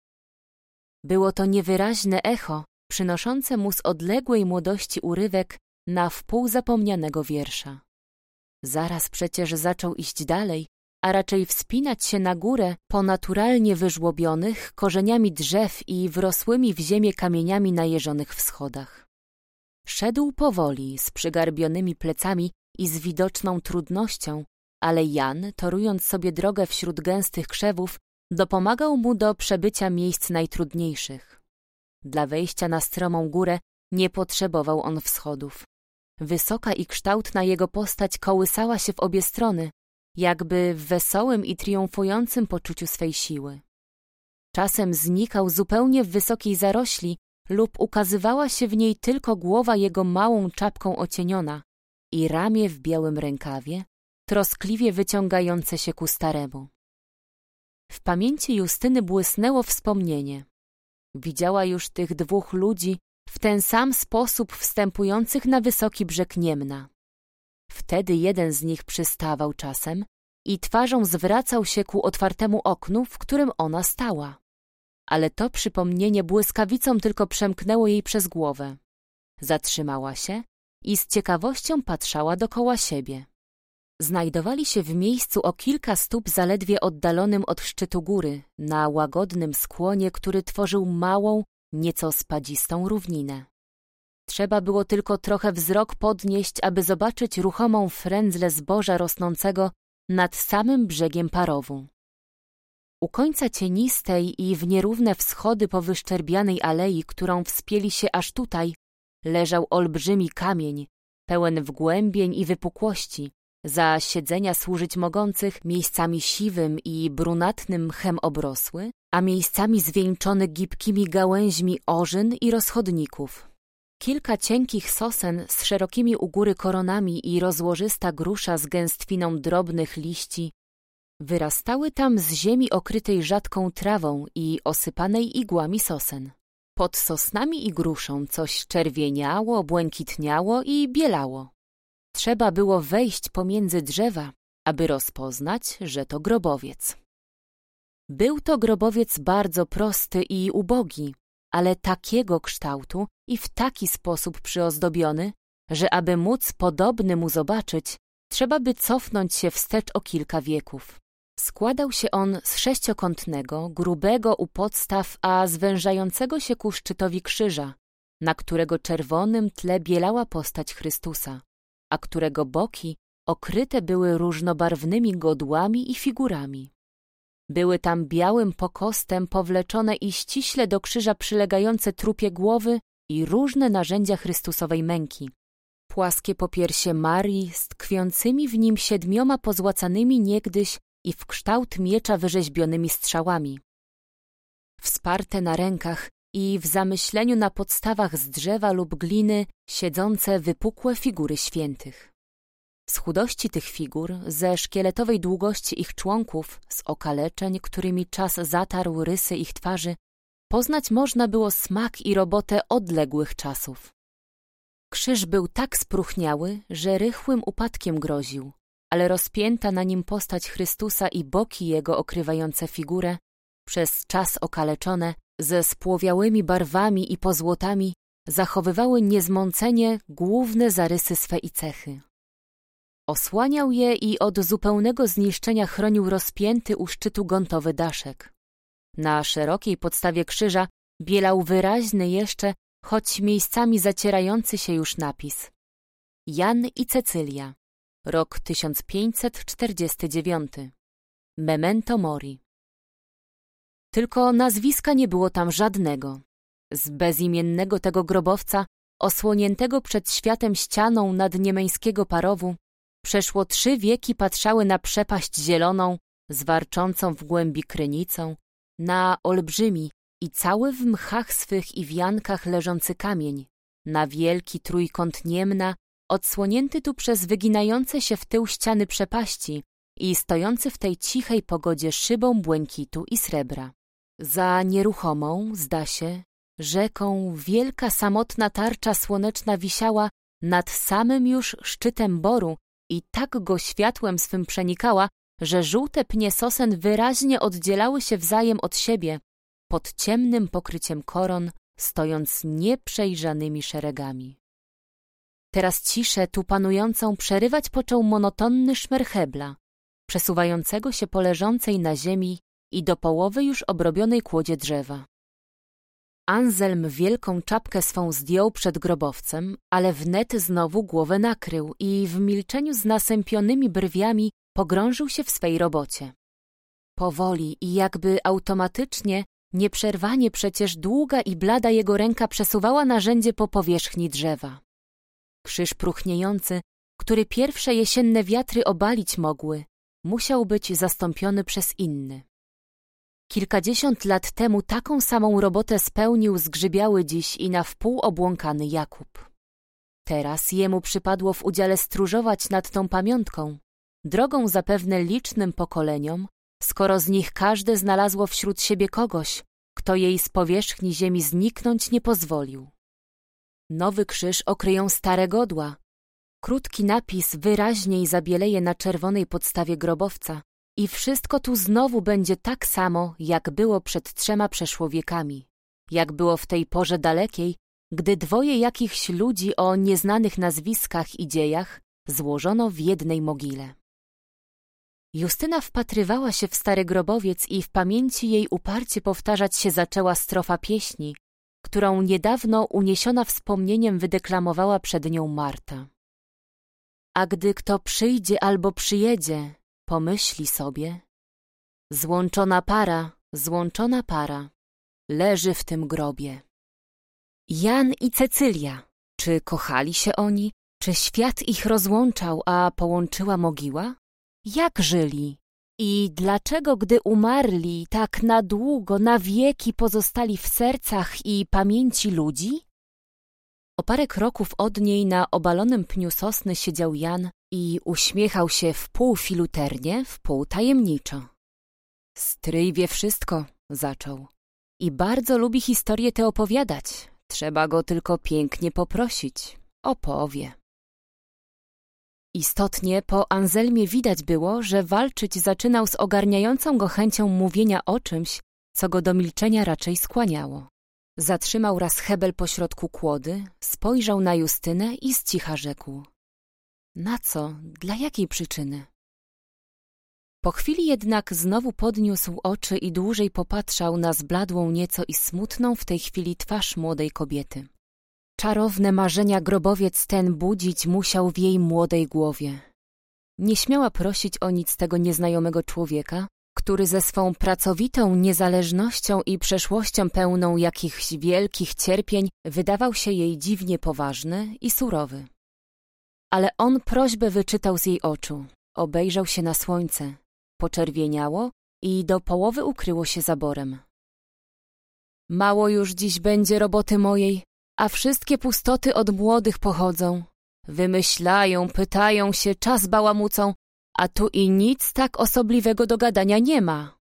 Było to niewyraźne echo, przynoszące mu z odległej młodości urywek na wpół zapomnianego wiersza. Zaraz przecież zaczął iść dalej, a raczej wspinać się na górę po naturalnie wyżłobionych korzeniami drzew i wrosłymi w ziemię kamieniami najeżonych wschodach. Szedł powoli, z przygarbionymi plecami i z widoczną trudnością, ale Jan, torując sobie drogę wśród gęstych krzewów, dopomagał mu do przebycia miejsc najtrudniejszych. Dla wejścia na stromą górę nie potrzebował on wschodów. Wysoka i kształtna jego postać kołysała się w obie strony, jakby w wesołym i triumfującym poczuciu swej siły. Czasem znikał zupełnie w wysokiej zarośli lub ukazywała się w niej tylko głowa jego małą czapką ocieniona i ramię w białym rękawie, troskliwie wyciągające się ku staremu. W pamięci Justyny błysnęło wspomnienie. Widziała już tych dwóch ludzi w ten sam sposób wstępujących na wysoki brzeg Niemna. Wtedy jeden z nich przystawał czasem i twarzą zwracał się ku otwartemu oknu, w którym ona stała. Ale to przypomnienie błyskawicą tylko przemknęło jej przez głowę. Zatrzymała się i z ciekawością patrzała dokoła siebie. Znajdowali się w miejscu o kilka stóp zaledwie oddalonym od szczytu góry, na łagodnym skłonie, który tworzył małą, nieco spadzistą równinę. Trzeba było tylko trochę wzrok podnieść, aby zobaczyć ruchomą frędzlę zboża rosnącego nad samym brzegiem Parowu. U końca cienistej i w nierówne wschody po wyszczerbianej alei, którą wspięli się aż tutaj, leżał olbrzymi kamień, pełen wgłębień i wypukłości, za siedzenia służyć mogących, miejscami siwym i brunatnym mchem obrosły, a miejscami zwieńczony gibkimi gałęźmi orzyn i rozchodników. Kilka cienkich sosen z szerokimi u góry koronami i rozłożysta grusza z gęstwiną drobnych liści wyrastały tam z ziemi okrytej rzadką trawą i osypanej igłami sosen. Pod sosnami i gruszą coś czerwieniało, błękitniało i bielało. Trzeba było wejść pomiędzy drzewa, aby rozpoznać, że to grobowiec. Był to grobowiec bardzo prosty i ubogi, ale takiego kształtu i w taki sposób przyozdobiony, że aby móc podobny mu zobaczyć, trzeba by cofnąć się wstecz o kilka wieków. Składał się on z sześciokątnego, grubego u podstaw, a zwężającego się ku szczytowi krzyża, na którego czerwonym tle bielała postać Chrystusa, a którego boki okryte były różnobarwnymi godłami i figurami. Były tam białym pokostem powleczone i ściśle do krzyża przylegające trupie głowy i różne narzędzia Chrystusowej męki. Płaskie popiersie Marii z tkwiącymi w nim siedmioma pozłacanymi niegdyś i w kształt miecza wyrzeźbionymi strzałami. Wsparte na rękach i w zamyśleniu na podstawach z drzewa lub gliny siedzące wypukłe figury świętych. Z chudości tych figur, ze szkieletowej długości ich członków, z okaleczeń, którymi czas zatarł rysy ich twarzy, poznać można było smak i robotę odległych czasów. Krzyż był tak spróchniały, że rychłym upadkiem groził, ale rozpięta na nim postać Chrystusa i boki Jego okrywające figurę, przez czas okaleczone, ze spłowiałymi barwami i pozłotami, zachowywały niezmącenie główne zarysy swe i cechy. Osłaniał je i od zupełnego zniszczenia chronił rozpięty u szczytu gontowy daszek. Na szerokiej podstawie krzyża bielał wyraźny jeszcze, choć miejscami zacierający się już napis: Jan i Cecylia, rok tysiąc pięćset czterdziesty dziewiąty. Memento mori. Tylko nazwiska nie było tam żadnego. Z bezimiennego tego grobowca, osłoniętego przed światem ścianą nadniemeńskiego parowu, przeszło trzy wieki patrzały na przepaść zieloną, z warczącą w głębi krynicą, na olbrzymi i cały w mchach swych i wiankach leżący kamień, na wielki trójkąt Niemna, odsłonięty tu przez wyginające się w tył ściany przepaści i stojący w tej cichej pogodzie szybą błękitu i srebra. Za nieruchomą, zda się, rzeką wielka samotna tarcza słoneczna wisiała nad samym już szczytem boru i tak go światłem swym przenikała, że żółte pnie sosen wyraźnie oddzielały się wzajem od siebie, pod ciemnym pokryciem koron, stojąc nieprzejrzanymi szeregami. Teraz ciszę tu panującą przerywać począł monotonny szmer hebla, przesuwającego się po leżącej na ziemi i do połowy już obrobionej kłodzie drzewa. Anselm wielką czapkę swą zdjął przed grobowcem, ale wnet znowu głowę nakrył i w milczeniu z nasępionymi brwiami pogrążył się w swej robocie. Powoli i jakby automatycznie, nieprzerwanie przecież długa i blada jego ręka przesuwała narzędzie po powierzchni drzewa. Krzyż próchniejący, który pierwsze jesienne wiatry obalić mogły, musiał być zastąpiony przez inny. Kilkadziesiąt lat temu taką samą robotę spełnił zgrzybiały dziś i na wpół obłąkany Jakub. Teraz jemu przypadło w udziale stróżować nad tą pamiątką, drogą zapewne licznym pokoleniom, skoro z nich każde znalazło wśród siebie kogoś, kto jej z powierzchni ziemi zniknąć nie pozwolił. Nowy krzyż okryją stare godła. Krótki napis wyraźniej zabieleje na czerwonej podstawie grobowca i wszystko tu znowu będzie tak samo, jak było przed trzema przeszło wiekami, jak było w tej porze dalekiej, gdy dwoje jakichś ludzi o nieznanych nazwiskach i dziejach złożono w jednej mogile. Justyna wpatrywała się w stary grobowiec i w pamięci jej uparcie powtarzać się zaczęła strofa pieśni, którą niedawno uniesiona wspomnieniem wydeklamowała przed nią Marta. A gdy kto przyjdzie albo przyjedzie, pomyśli sobie, złączona para, złączona para, leży w tym grobie. Jan i Cecylia, czy kochali się oni, czy świat ich rozłączał, a połączyła mogiła? Jak żyli? I dlaczego, gdy umarli, tak na długo, na wieki pozostali w sercach i pamięci ludzi? O parę kroków od niej na obalonym pniu sosny siedział Jan i uśmiechał się wpół filuternie, wpół tajemniczo. Stryj wie wszystko, zaczął. I bardzo lubi historię te opowiadać. Trzeba go tylko pięknie poprosić. Opowie. Istotnie po Anselmie widać było, że walczyć zaczynał z ogarniającą go chęcią mówienia o czymś, co go do milczenia raczej skłaniało. Zatrzymał raz hebel pośrodku kłody, spojrzał na Justynę i z cicha rzekł. Na co? Dla jakiej przyczyny? Po chwili jednak znowu podniósł oczy i dłużej popatrzał na zbladłą nieco i smutną w tej chwili twarz młodej kobiety. Czarowne marzenia grobowiec ten budzić musiał w jej młodej głowie. Nie śmiała prosić o nic tego nieznajomego człowieka, który ze swą pracowitą niezależnością i przeszłością pełną jakichś wielkich cierpień wydawał się jej dziwnie poważny i surowy. Ale on prośbę wyczytał z jej oczu, obejrzał się na słońce, poczerwieniało i do połowy ukryło się zaborem. Mało już dziś będzie roboty mojej, a wszystkie pustoty od młodych pochodzą. Wymyślają, pytają się, czas bałamucą, a tu i nic tak osobliwego do gadania nie ma.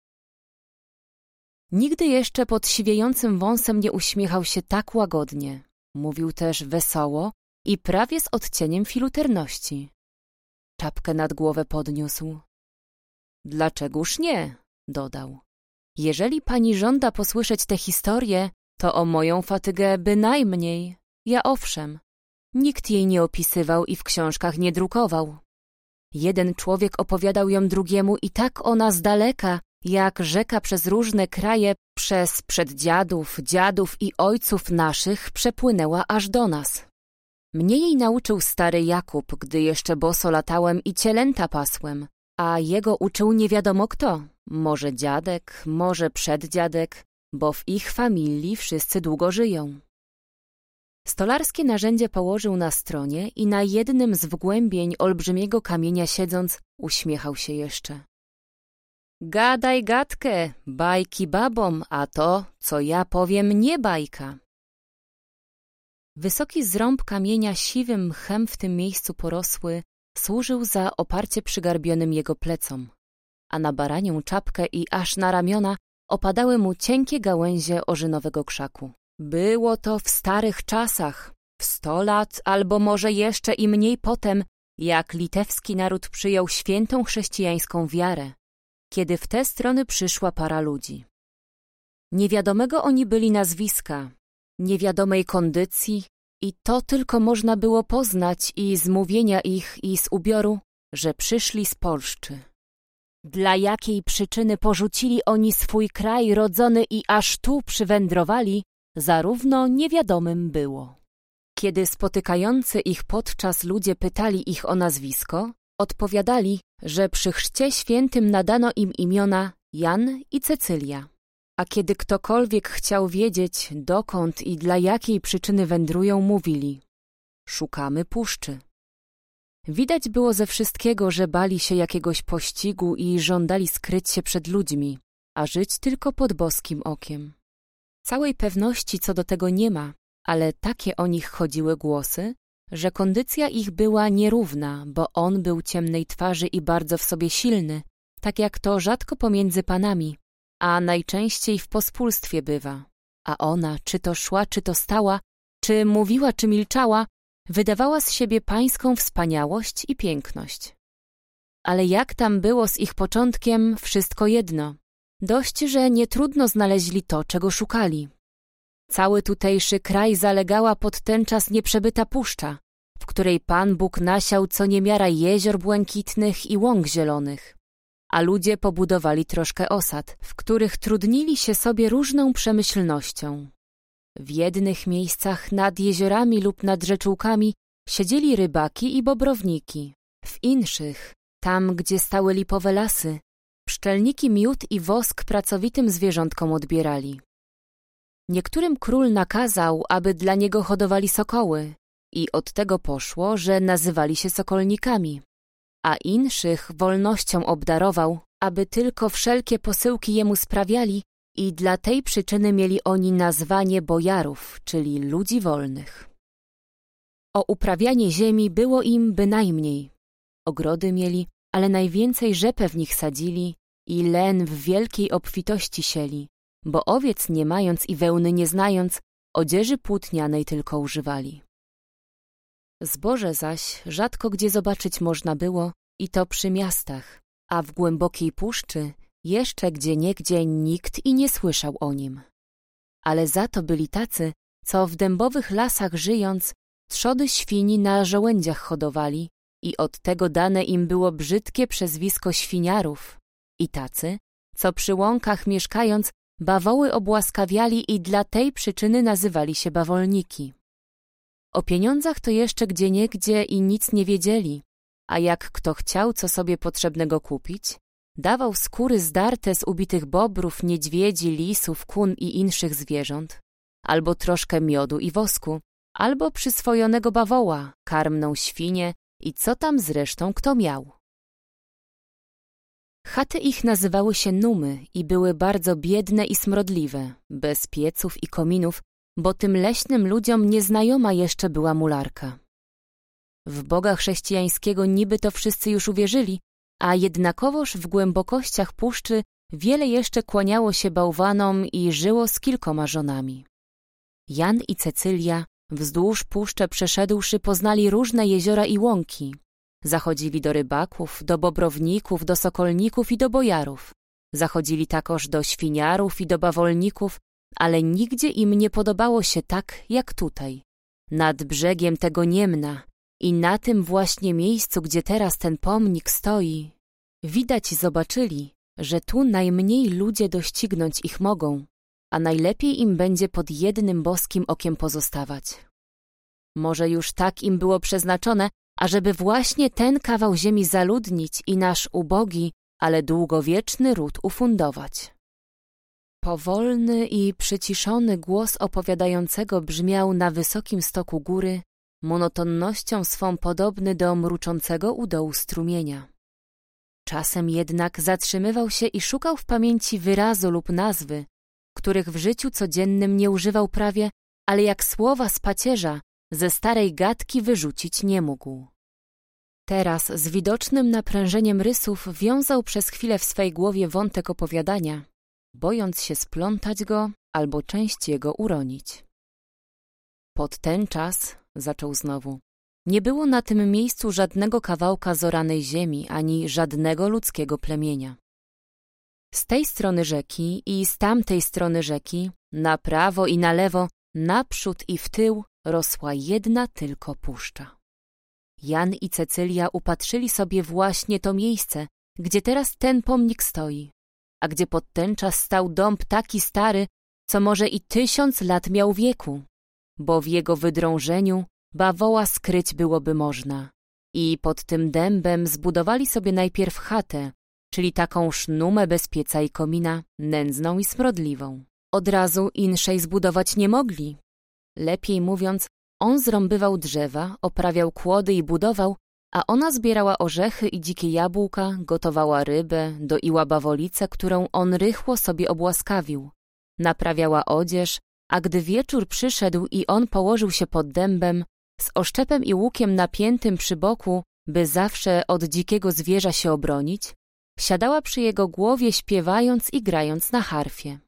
Nigdy jeszcze pod siwiejącym wąsem nie uśmiechał się tak łagodnie. Mówił też wesoło i prawie z odcieniem filuterności. Czapkę nad głowę podniósł. Dlaczegoż nie? Dodał. Jeżeli pani żąda posłyszeć tę historię, to o moją fatygę bynajmniej. Ja owszem. Nikt jej nie opisywał i w książkach nie drukował. Jeden człowiek opowiadał ją drugiemu i tak ona z daleka, jak rzeka przez różne kraje, przez przeddziadów, dziadów i ojców naszych przepłynęła aż do nas. Mnie jej nauczył stary Jakub, gdy jeszcze boso latałem i cielęta pasłem, a jego uczył nie wiadomo kto, może dziadek, może przeddziadek, bo w ich familii wszyscy długo żyją. Stolarskie narzędzie położył na stronie i na jednym z wgłębień olbrzymiego kamienia siedząc, uśmiechał się jeszcze. Gadaj gadkę, bajki babom, a to, co ja powiem, nie bajka. Wysoki zrąb kamienia siwym mchem w tym miejscu porosły służył za oparcie przygarbionym jego plecom, a na baranią czapkę i aż na ramiona opadały mu cienkie gałęzie orzynowego krzaku. Było to w starych czasach, w sto lat albo może jeszcze i mniej potem, jak litewski naród przyjął świętą chrześcijańską wiarę, kiedy w te strony przyszła para ludzi. Niewiadomego oni byli nazwiska, niewiadomej kondycji i to tylko można było poznać i z mówienia ich i z ubioru, że przyszli z Polszczy. Dla jakiej przyczyny porzucili oni swój kraj rodzony i aż tu przywędrowali, zarówno niewiadomym było. Kiedy spotykający ich podczas ludzie pytali ich o nazwisko, odpowiadali, że przy chrzcie świętym nadano im imiona Jan i Cecylia. A kiedy ktokolwiek chciał wiedzieć, dokąd i dla jakiej przyczyny wędrują, mówili: szukamy puszczy. Widać było ze wszystkiego, że bali się jakiegoś pościgu i żądali skryć się przed ludźmi, a żyć tylko pod boskim okiem. Całej pewności co do tego nie ma, ale takie o nich chodziły głosy, że kondycja ich była nierówna, bo on był ciemnej twarzy i bardzo w sobie silny, tak jak to rzadko pomiędzy panami, a najczęściej w pospólstwie bywa. A ona, czy to szła, czy to stała, czy mówiła, czy milczała, wydawała z siebie pańską wspaniałość i piękność. Ale jak tam było z ich początkiem, wszystko jedno. Dość, że nietrudno znaleźli to, czego szukali. Cały tutejszy kraj zalegała pod ten czas nieprzebyta puszcza, w której Pan Bóg nasiał co niemiara jezior błękitnych i łąk zielonych, a ludzie pobudowali troszkę osad, w których trudnili się sobie różną przemyślnością. W jednych miejscach nad jeziorami lub nad rzeczółkami siedzieli rybaki i bobrowniki, w inszych, tam gdzie stały lipowe lasy, pszczelniki miód i wosk pracowitym zwierzątkom odbierali. Niektórym król nakazał, aby dla niego hodowali sokoły i od tego poszło, że nazywali się sokolnikami, a inszych wolnością obdarował, aby tylko wszelkie posyłki jemu sprawiali i dla tej przyczyny mieli oni nazwanie bojarów, czyli ludzi wolnych. O uprawianie ziemi było im bynajmniej. Ogrody mieli, ale najwięcej rzepę w nich sadzili i len w wielkiej obfitości sieli, bo owiec nie mając i wełny nie znając, odzieży płótnianej tylko używali. Zboże zaś rzadko gdzie zobaczyć można było i to przy miastach, a w głębokiej puszczy jeszcze gdzieniegdzie nikt i nie słyszał o nim. Ale za to byli tacy, co w dębowych lasach żyjąc, trzody świni na żołędziach hodowali i od tego dane im było brzydkie przezwisko świniarów, i tacy, co przy łąkach mieszkając, bawoły obłaskawiali i dla tej przyczyny nazywali się bawolniki. O pieniądzach to jeszcze gdzieniegdzie i nic nie wiedzieli, a jak kto chciał co sobie potrzebnego kupić, dawał skóry zdarte z ubitych bobrów, niedźwiedzi, lisów, kun i inszych zwierząt, albo troszkę miodu i wosku, albo przyswojonego bawoła, karmną świnię i co tam zresztą kto miał. Chaty ich nazywały się Numy i były bardzo biedne i smrodliwe, bez pieców i kominów, bo tym leśnym ludziom nieznajoma jeszcze była mularka. W Boga chrześcijańskiego niby to wszyscy już uwierzyli, a jednakowoż w głębokościach puszczy wiele jeszcze kłaniało się bałwanom i żyło z kilkoma żonami. Jan i Cecylia, wzdłuż puszczę przeszedłszy, poznali różne jeziora i łąki. Zachodzili do rybaków, do bobrowników, do sokolników i do bojarów. Zachodzili takoż do świniarów i do bawolników, ale nigdzie im nie podobało się tak, jak tutaj, nad brzegiem tego Niemna i na tym właśnie miejscu, gdzie teraz ten pomnik stoi. Widać zobaczyli, że tu najmniej ludzie doścignąć ich mogą, a najlepiej im będzie pod jednym boskim okiem pozostawać. Może już tak im było przeznaczone, ażeby właśnie ten kawał ziemi zaludnić i nasz ubogi, ale długowieczny ród ufundować. Powolny i przyciszony głos opowiadającego brzmiał na wysokim stoku góry, monotonnością swą podobny do mruczącego u dołu strumienia. Czasem jednak zatrzymywał się i szukał w pamięci wyrazu lub nazwy, których w życiu codziennym nie używał prawie, ale jak słowa z pacierza ze starej gadki wyrzucić nie mógł. Teraz z widocznym naprężeniem rysów wiązał przez chwilę w swej głowie wątek opowiadania, bojąc się splątać go albo część jego uronić. Pod ten czas, zaczął znowu, nie było na tym miejscu żadnego kawałka zoranej ziemi, ani żadnego ludzkiego plemienia. Z tej strony rzeki i z tamtej strony rzeki, na prawo i na lewo, naprzód i w tył, rosła jedna tylko puszcza. Jan i Cecylia upatrzyli sobie właśnie to miejsce, gdzie teraz ten pomnik stoi, a gdzie pod ten czas stał dąb taki stary, co może i tysiąc lat miał wieku, bo w jego wydrążeniu bawoła skryć byłoby można. I pod tym dębem zbudowali sobie najpierw chatę, czyli taką sznumę bez pieca i komina, nędzną i smrodliwą. Od razu inszej zbudować nie mogli. Lepiej mówiąc, on zrąbywał drzewa, oprawiał kłody i budował, a ona zbierała orzechy i dzikie jabłka, gotowała rybę, doiła bawolicę, którą on rychło sobie obłaskawił, naprawiała odzież, a gdy wieczór przyszedł i on położył się pod dębem, z oszczepem i łukiem napiętym przy boku, by zawsze od dzikiego zwierza się obronić, siadała przy jego głowie śpiewając i grając na harfie.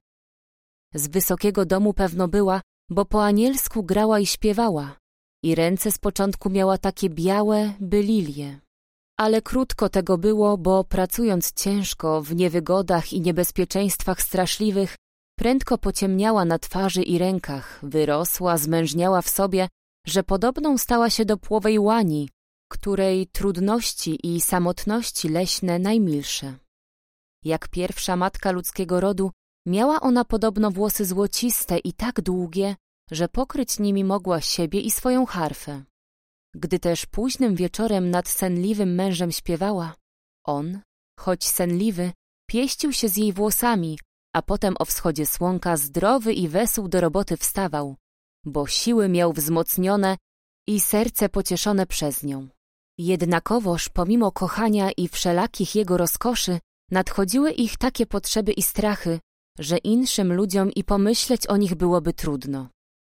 Z wysokiego domu pewno była, bo po anielsku grała i śpiewała, i ręce z początku miała takie białe, by lilie. Ale krótko tego było, bo pracując ciężko, w niewygodach i niebezpieczeństwach straszliwych, prędko pociemniała na twarzy i rękach, wyrosła, zmężniała w sobie, że podobną stała się do płowej łani, której trudności i samotności leśne najmilsze. Jak pierwsza matka ludzkiego rodu, miała ona podobno włosy złociste i tak długie, że pokryć nimi mogła siebie i swoją harfę. Gdy też późnym wieczorem nad senliwym mężem śpiewała, on, choć senliwy, pieścił się z jej włosami, a potem o wschodzie słonka zdrowy i wesół do roboty wstawał, bo siły miał wzmocnione i serce pocieszone przez nią. Jednakowoż pomimo kochania i wszelakich jego rozkoszy nadchodziły ich takie potrzeby i strachy, że inszym ludziom i pomyśleć o nich byłoby trudno.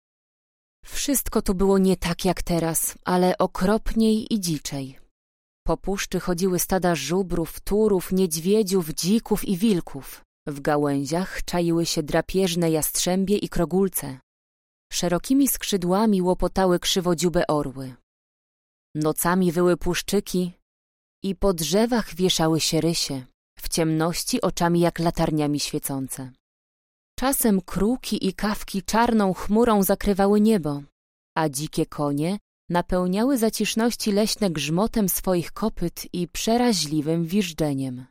Wszystko tu było nie tak jak teraz, ale okropniej i dziczej. Po puszczy chodziły stada żubrów, turów, niedźwiedziów, dzików i wilków. W gałęziach czaiły się drapieżne jastrzębie i krogulce. Szerokimi skrzydłami łopotały krzywodziube orły. Nocami wyły puszczyki i po drzewach wieszały się rysie, w ciemności oczami jak latarniami świecące. Czasem kruki i kawki czarną chmurą zakrywały niebo, a dzikie konie napełniały zaciszności leśne grzmotem swoich kopyt i przeraźliwym wiżdżeniem.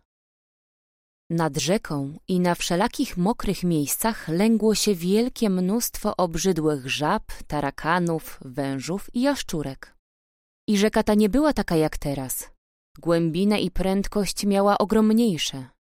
Nad rzeką i na wszelakich mokrych miejscach lęgło się wielkie mnóstwo obrzydłych żab, tarakanów, wężów i jaszczurek. I rzeka ta nie była taka jak teraz. Głębinę i prędkość miała ogromniejsze.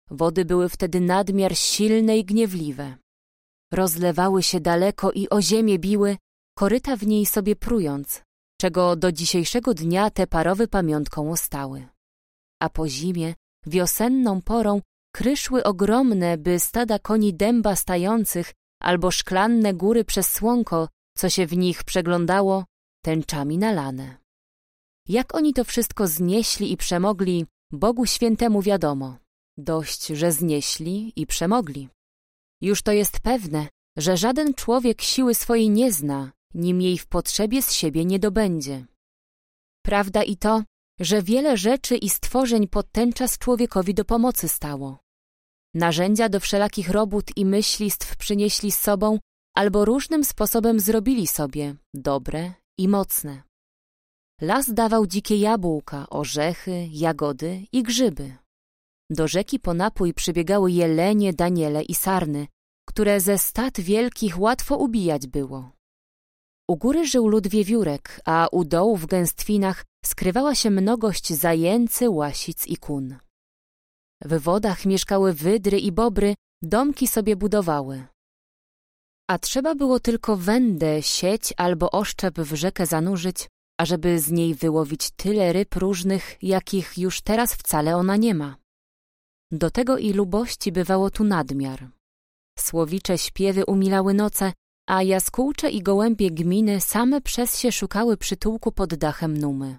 Wody były wtedy nadmiar silne i gniewliwe. Rozlewały się daleko i o ziemię biły, koryta w niej sobie prując, czego do dzisiejszego dnia te parowy pamiątką ostały. A po zimie, wiosenną porą, kryszły ogromne, by stada koni dęba stających, albo szklanne góry przez słonko, co się w nich przeglądało, tęczami nalane. Jak oni to wszystko znieśli i przemogli, Bogu Świętemu wiadomo. Dość, że znieśli i przemogli. Już to jest pewne, że żaden człowiek siły swojej nie zna, nim jej w potrzebie z siebie nie dobędzie. Prawda i to, że wiele rzeczy i stworzeń podtenczas człowiekowi do pomocy stało. Narzędzia do wszelakich robót i myślistw przynieśli z sobą, albo różnym sposobem zrobili sobie, dobre i mocne. Las dawał dzikie jabłka, orzechy, jagody i grzyby. Do rzeki po napój przybiegały jelenie, daniele i sarny, które ze stad wielkich łatwo ubijać było. U góry żył lud wiewiórek, a u dołu w gęstwinach skrywała się mnogość zajęcy, łasic i kun. W wodach mieszkały wydry i bobry, domki sobie budowały. A trzeba było tylko wędę, sieć albo oszczep w rzekę zanurzyć, ażeby z niej wyłowić tyle ryb różnych, jakich już teraz wcale ona nie ma. Do tego i lubości bywało tu nadmiar. Słowicze śpiewy umilały noce, a jaskółcze i gołębie gminy same przez się szukały przytułku pod dachem Numy.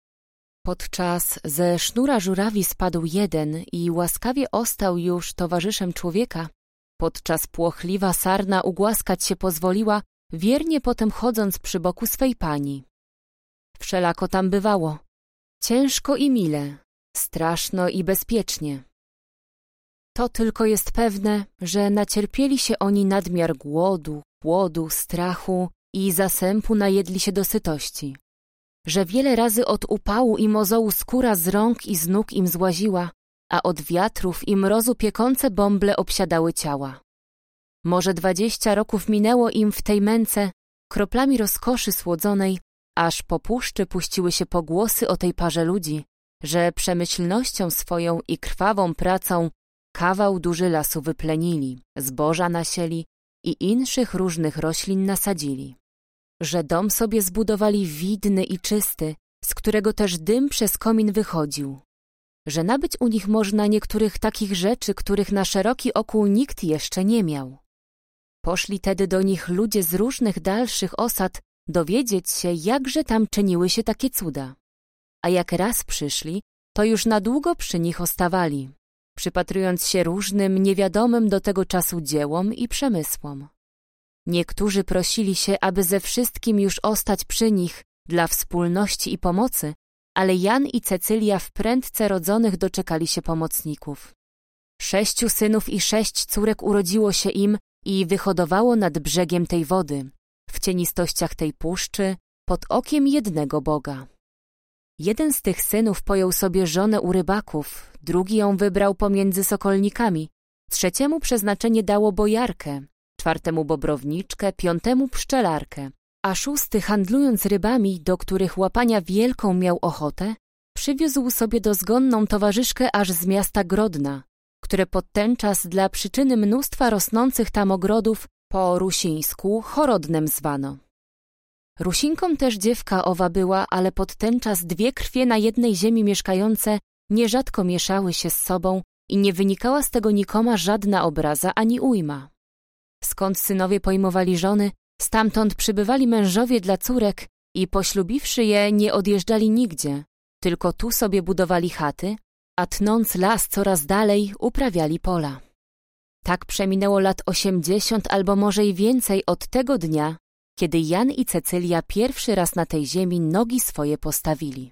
Podczas ze sznura żurawi spadł jeden i łaskawie ostał już towarzyszem człowieka, podczas płochliwa sarna ugłaskać się pozwoliła, wiernie potem chodząc przy boku swej pani. Wszelako tam bywało. Ciężko i mile, straszno i bezpiecznie. To tylko jest pewne, że nacierpieli się oni nadmiar głodu, chłodu, strachu i zasępu najedli się do sytości. Że wiele razy od upału i mozołu skóra z rąk i z nóg im złaziła, a od wiatrów i mrozu piekące bąble obsiadały ciała. Może dwadzieścia roków minęło im w tej męce, kroplami rozkoszy słodzonej, aż po puszczy puściły się pogłosy o tej parze ludzi, że przemyślnością swoją i krwawą pracą kawał duży lasu wyplenili, zboża nasieli i inszych różnych roślin nasadzili. Że dom sobie zbudowali widny i czysty, z którego też dym przez komin wychodził. Że nabyć u nich można niektórych takich rzeczy, których na szeroki okół nikt jeszcze nie miał. Poszli tedy do nich ludzie z różnych dalszych osad dowiedzieć się, jakże tam czyniły się takie cuda. A jak raz przyszli, to już na długo przy nich ostawali, przypatrując się różnym, niewiadomym do tego czasu dziełom i przemysłom. Niektórzy prosili się, aby ze wszystkim już ostać przy nich dla wspólności i pomocy, ale Jan i Cecylia w prędce rodzonych doczekali się pomocników. Sześciu synów i sześć córek urodziło się im i wyhodowało nad brzegiem tej wody, w cienistościach tej puszczy, pod okiem jednego Boga. Jeden z tych synów pojął sobie żonę u rybaków, drugi ją wybrał pomiędzy sokolnikami, trzeciemu przeznaczenie dało bojarkę, czwartemu bobrowniczkę, piątemu pszczelarkę, a szósty, handlując rybami, do których łapania wielką miał ochotę, przywiózł sobie dozgonną towarzyszkę aż z miasta Grodna, które podtenczas dla przyczyny mnóstwa rosnących tam ogrodów po rusińsku Chorodnem zwano. Rusinką też dziewka owa była, ale podtenczas dwie krwie na jednej ziemi mieszkające nierzadko mieszały się z sobą i nie wynikała z tego nikoma żadna obraza ani ujma. Skąd synowie pojmowali żony, stamtąd przybywali mężowie dla córek i poślubiwszy je nie odjeżdżali nigdzie, tylko tu sobie budowali chaty, a tnąc las coraz dalej uprawiali pola. Tak przeminęło lat osiemdziesiąt albo może i więcej od tego dnia, kiedy Jan i Cecylia pierwszy raz na tej ziemi nogi swoje postawili.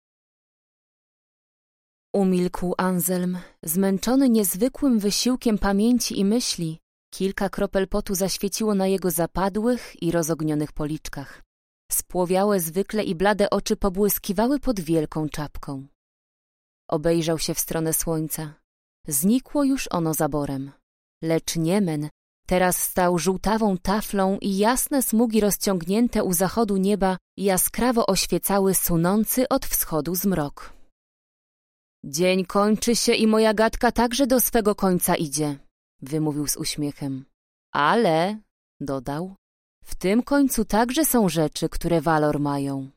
Umilkł Anselm, zmęczony niezwykłym wysiłkiem pamięci i myśli. Kilka kropel potu zaświeciło na jego zapadłych i rozognionych policzkach. Spłowiałe zwykle i blade oczy pobłyskiwały pod wielką czapką. Obejrzał się w stronę słońca. Znikło już ono zaborem. Lecz Niemen teraz stał żółtawą taflą i jasne smugi rozciągnięte u zachodu nieba jaskrawo oświecały sunący od wschodu zmrok. Dzień kończy się i moja gadka także do swego końca idzie, wymówił z uśmiechem. Ale, dodał, w tym końcu także są rzeczy, które walor mają.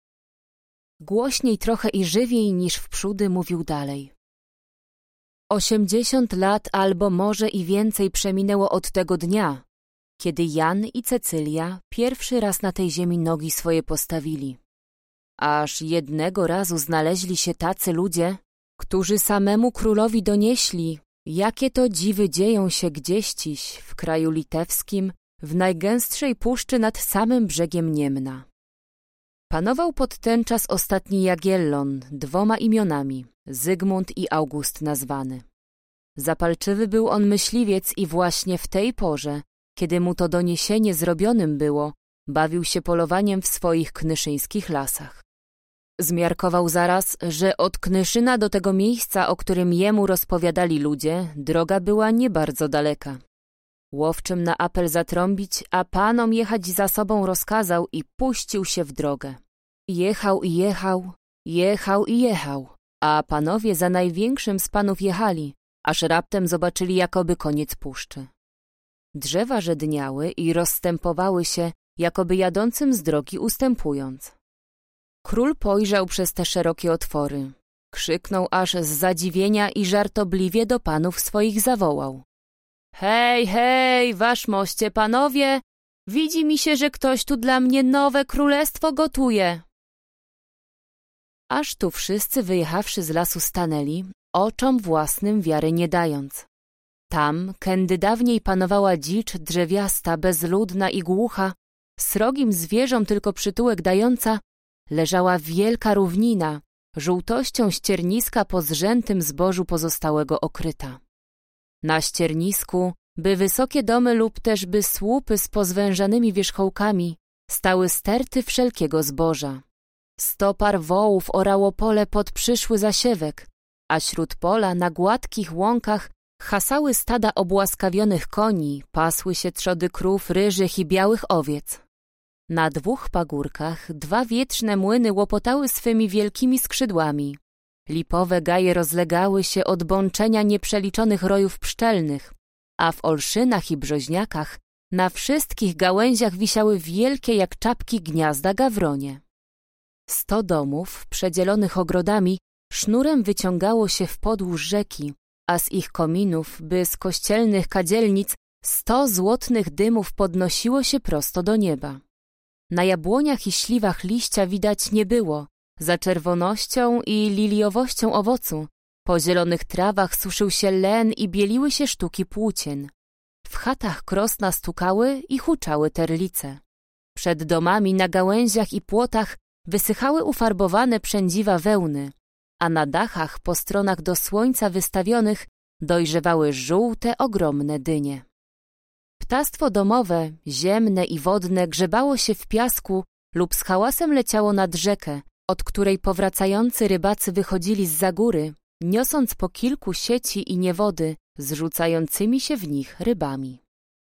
Głośniej trochę i żywiej niż wprzódy mówił dalej. Osiemdziesiąt lat albo może i więcej przeminęło od tego dnia, kiedy Jan i Cecylia pierwszy raz na tej ziemi nogi swoje postawili. Aż jednego razu znaleźli się tacy ludzie, którzy samemu królowi donieśli, jakie to dziwy dzieją się gdzieściś w kraju litewskim, w najgęstszej puszczy nad samym brzegiem Niemna. Panował pod ten czas ostatni Jagiellon, dwoma imionami, Zygmunt i August nazwany. Zapalczywy był on myśliwiec i właśnie w tej porze, kiedy mu to doniesienie zrobionym było, bawił się polowaniem w swoich knyszyńskich lasach. Zmiarkował zaraz, że od Knyszyna do tego miejsca, o którym jemu rozpowiadali ludzie, droga była nie bardzo daleka. Łowczym na apel zatrąbić, a panom jechać za sobą rozkazał i puścił się w drogę. Jechał i jechał, jechał i jechał, a panowie za największym z panów jechali, aż raptem zobaczyli jakoby koniec puszczy. Drzewa żedniały i rozstępowały się, jakoby jadącym z drogi ustępując. Król pojrzał przez te szerokie otwory. Krzyknął aż z zadziwienia i żartobliwie do panów swoich zawołał. Hej, hej, wasz moście panowie, widzi mi się, że ktoś tu dla mnie nowe królestwo gotuje. Aż tu wszyscy wyjechawszy z lasu stanęli, oczom własnym wiary nie dając. Tam, kędy dawniej panowała dzicz drzewiasta, bezludna i głucha, srogim zwierzom tylko przytułek dająca, leżała wielka równina, żółtością ścierniska po zrzętym zbożu pozostałego okryta. Na ściernisku, by wysokie domy lub też by słupy z pozwężanymi wierzchołkami, stały sterty wszelkiego zboża. Sto par wołów orało pole pod przyszły zasiewek, a śród pola na gładkich łąkach hasały stada obłaskawionych koni, pasły się trzody krów, ryżych i białych owiec. Na dwóch pagórkach dwa wietrzne młyny łopotały swymi wielkimi skrzydłami. Lipowe gaje rozlegały się od bączenia nieprzeliczonych rojów pszczelnych, a w olszynach i brzoźniakach na wszystkich gałęziach wisiały wielkie jak czapki gniazda gawronie. Sto domów, przedzielonych ogrodami, sznurem wyciągało się w podłóż rzeki, a z ich kominów, by z kościelnych kadzielnic, sto złotnych dymów podnosiło się prosto do nieba. Na jabłoniach i śliwach liścia widać nie było, za czerwonością i liliowością owocu. Po zielonych trawach suszył się len i bieliły się sztuki płócien. W chatach krosna stukały i huczały terlice. Przed domami na gałęziach i płotach wysychały ufarbowane przędziwa wełny, a na dachach po stronach do słońca wystawionych dojrzewały żółte, ogromne dynie. Ptactwo domowe, ziemne i wodne grzebało się w piasku lub z hałasem leciało nad rzekę, od której powracający rybacy wychodzili zza góry, niosąc po kilku sieci i niewody, zrzucającymi się w nich rybami.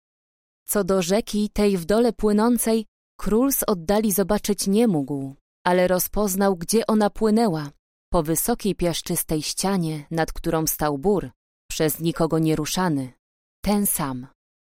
Co do rzeki, tej w dole płynącej, król z oddali zobaczyć nie mógł, ale rozpoznał, gdzie ona płynęła, po wysokiej piaszczystej ścianie, nad którą stał bór, przez nikogo nieruszany, ten sam.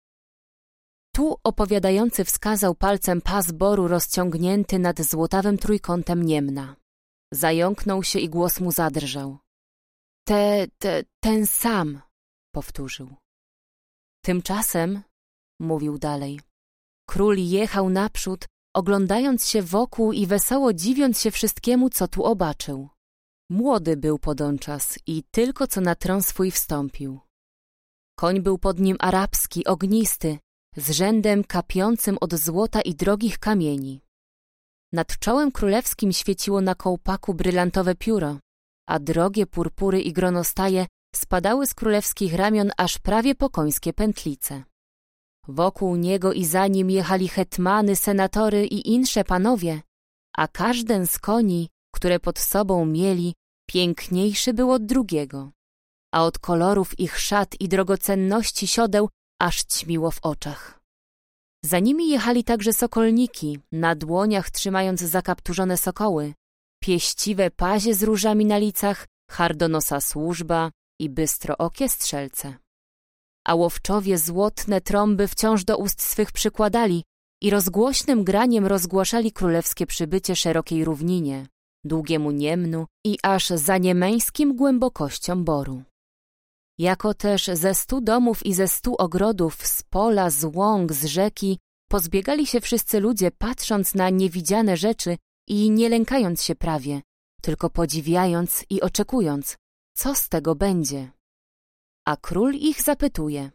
Tu opowiadający wskazał palcem pas boru rozciągnięty nad złotawym trójkątem Niemna. Zająknął się i głos mu zadrżał. Te, te, ten sam, powtórzył. Tymczasem, mówił dalej, król jechał naprzód, oglądając się wokół i wesoło dziwiąc się wszystkiemu, co tu obaczył. Młody był podonczas i tylko co na tron swój wstąpił. Koń był pod nim arabski, ognisty, z rzędem kapiącym od złota i drogich kamieni. Nad czołem królewskim świeciło na kołpaku brylantowe pióro, a drogie purpury i gronostaje spadały z królewskich ramion aż prawie po końskie pętlice. Wokół niego i za nim jechali hetmany, senatory i insze panowie, a każden z koni, które pod sobą mieli, piękniejszy był od drugiego, a od kolorów ich szat i drogocenności siodeł aż ćmiło w oczach. Za nimi jechali także sokolniki, na dłoniach trzymając zakapturzone sokoły, pieściwe pazie z różami na licach hardonosa służba i bystrookie strzelce. A łowczowie złotne trąby wciąż do ust swych przykładali i rozgłośnym graniem rozgłaszali królewskie przybycie szerokiej równinie, długiemu Niemnu i aż za niemeńskim głębokościom Boru. Jako też ze stu domów i ze stu ogrodów, z pola, z łąk, z rzeki, pozbiegali się wszyscy ludzie, patrząc na niewidziane rzeczy i nie lękając się prawie, tylko podziwiając i oczekując, co z tego będzie. A król ich zapytuje: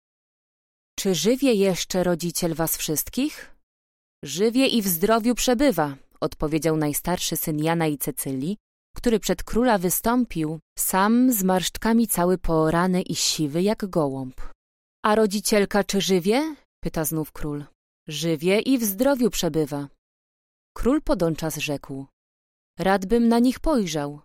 czy żywie jeszcze rodziciel was wszystkich? Żywie i w zdrowiu przebywa, odpowiedział najstarszy syn Jana i Cecylii, który przed króla wystąpił, sam z marszczkami cały porany i siwy jak gołąb. A rodzicielka czy żywie? Pyta znów król. Żywie i w zdrowiu przebywa. Król podączas rzekł: radbym na nich pojrzał.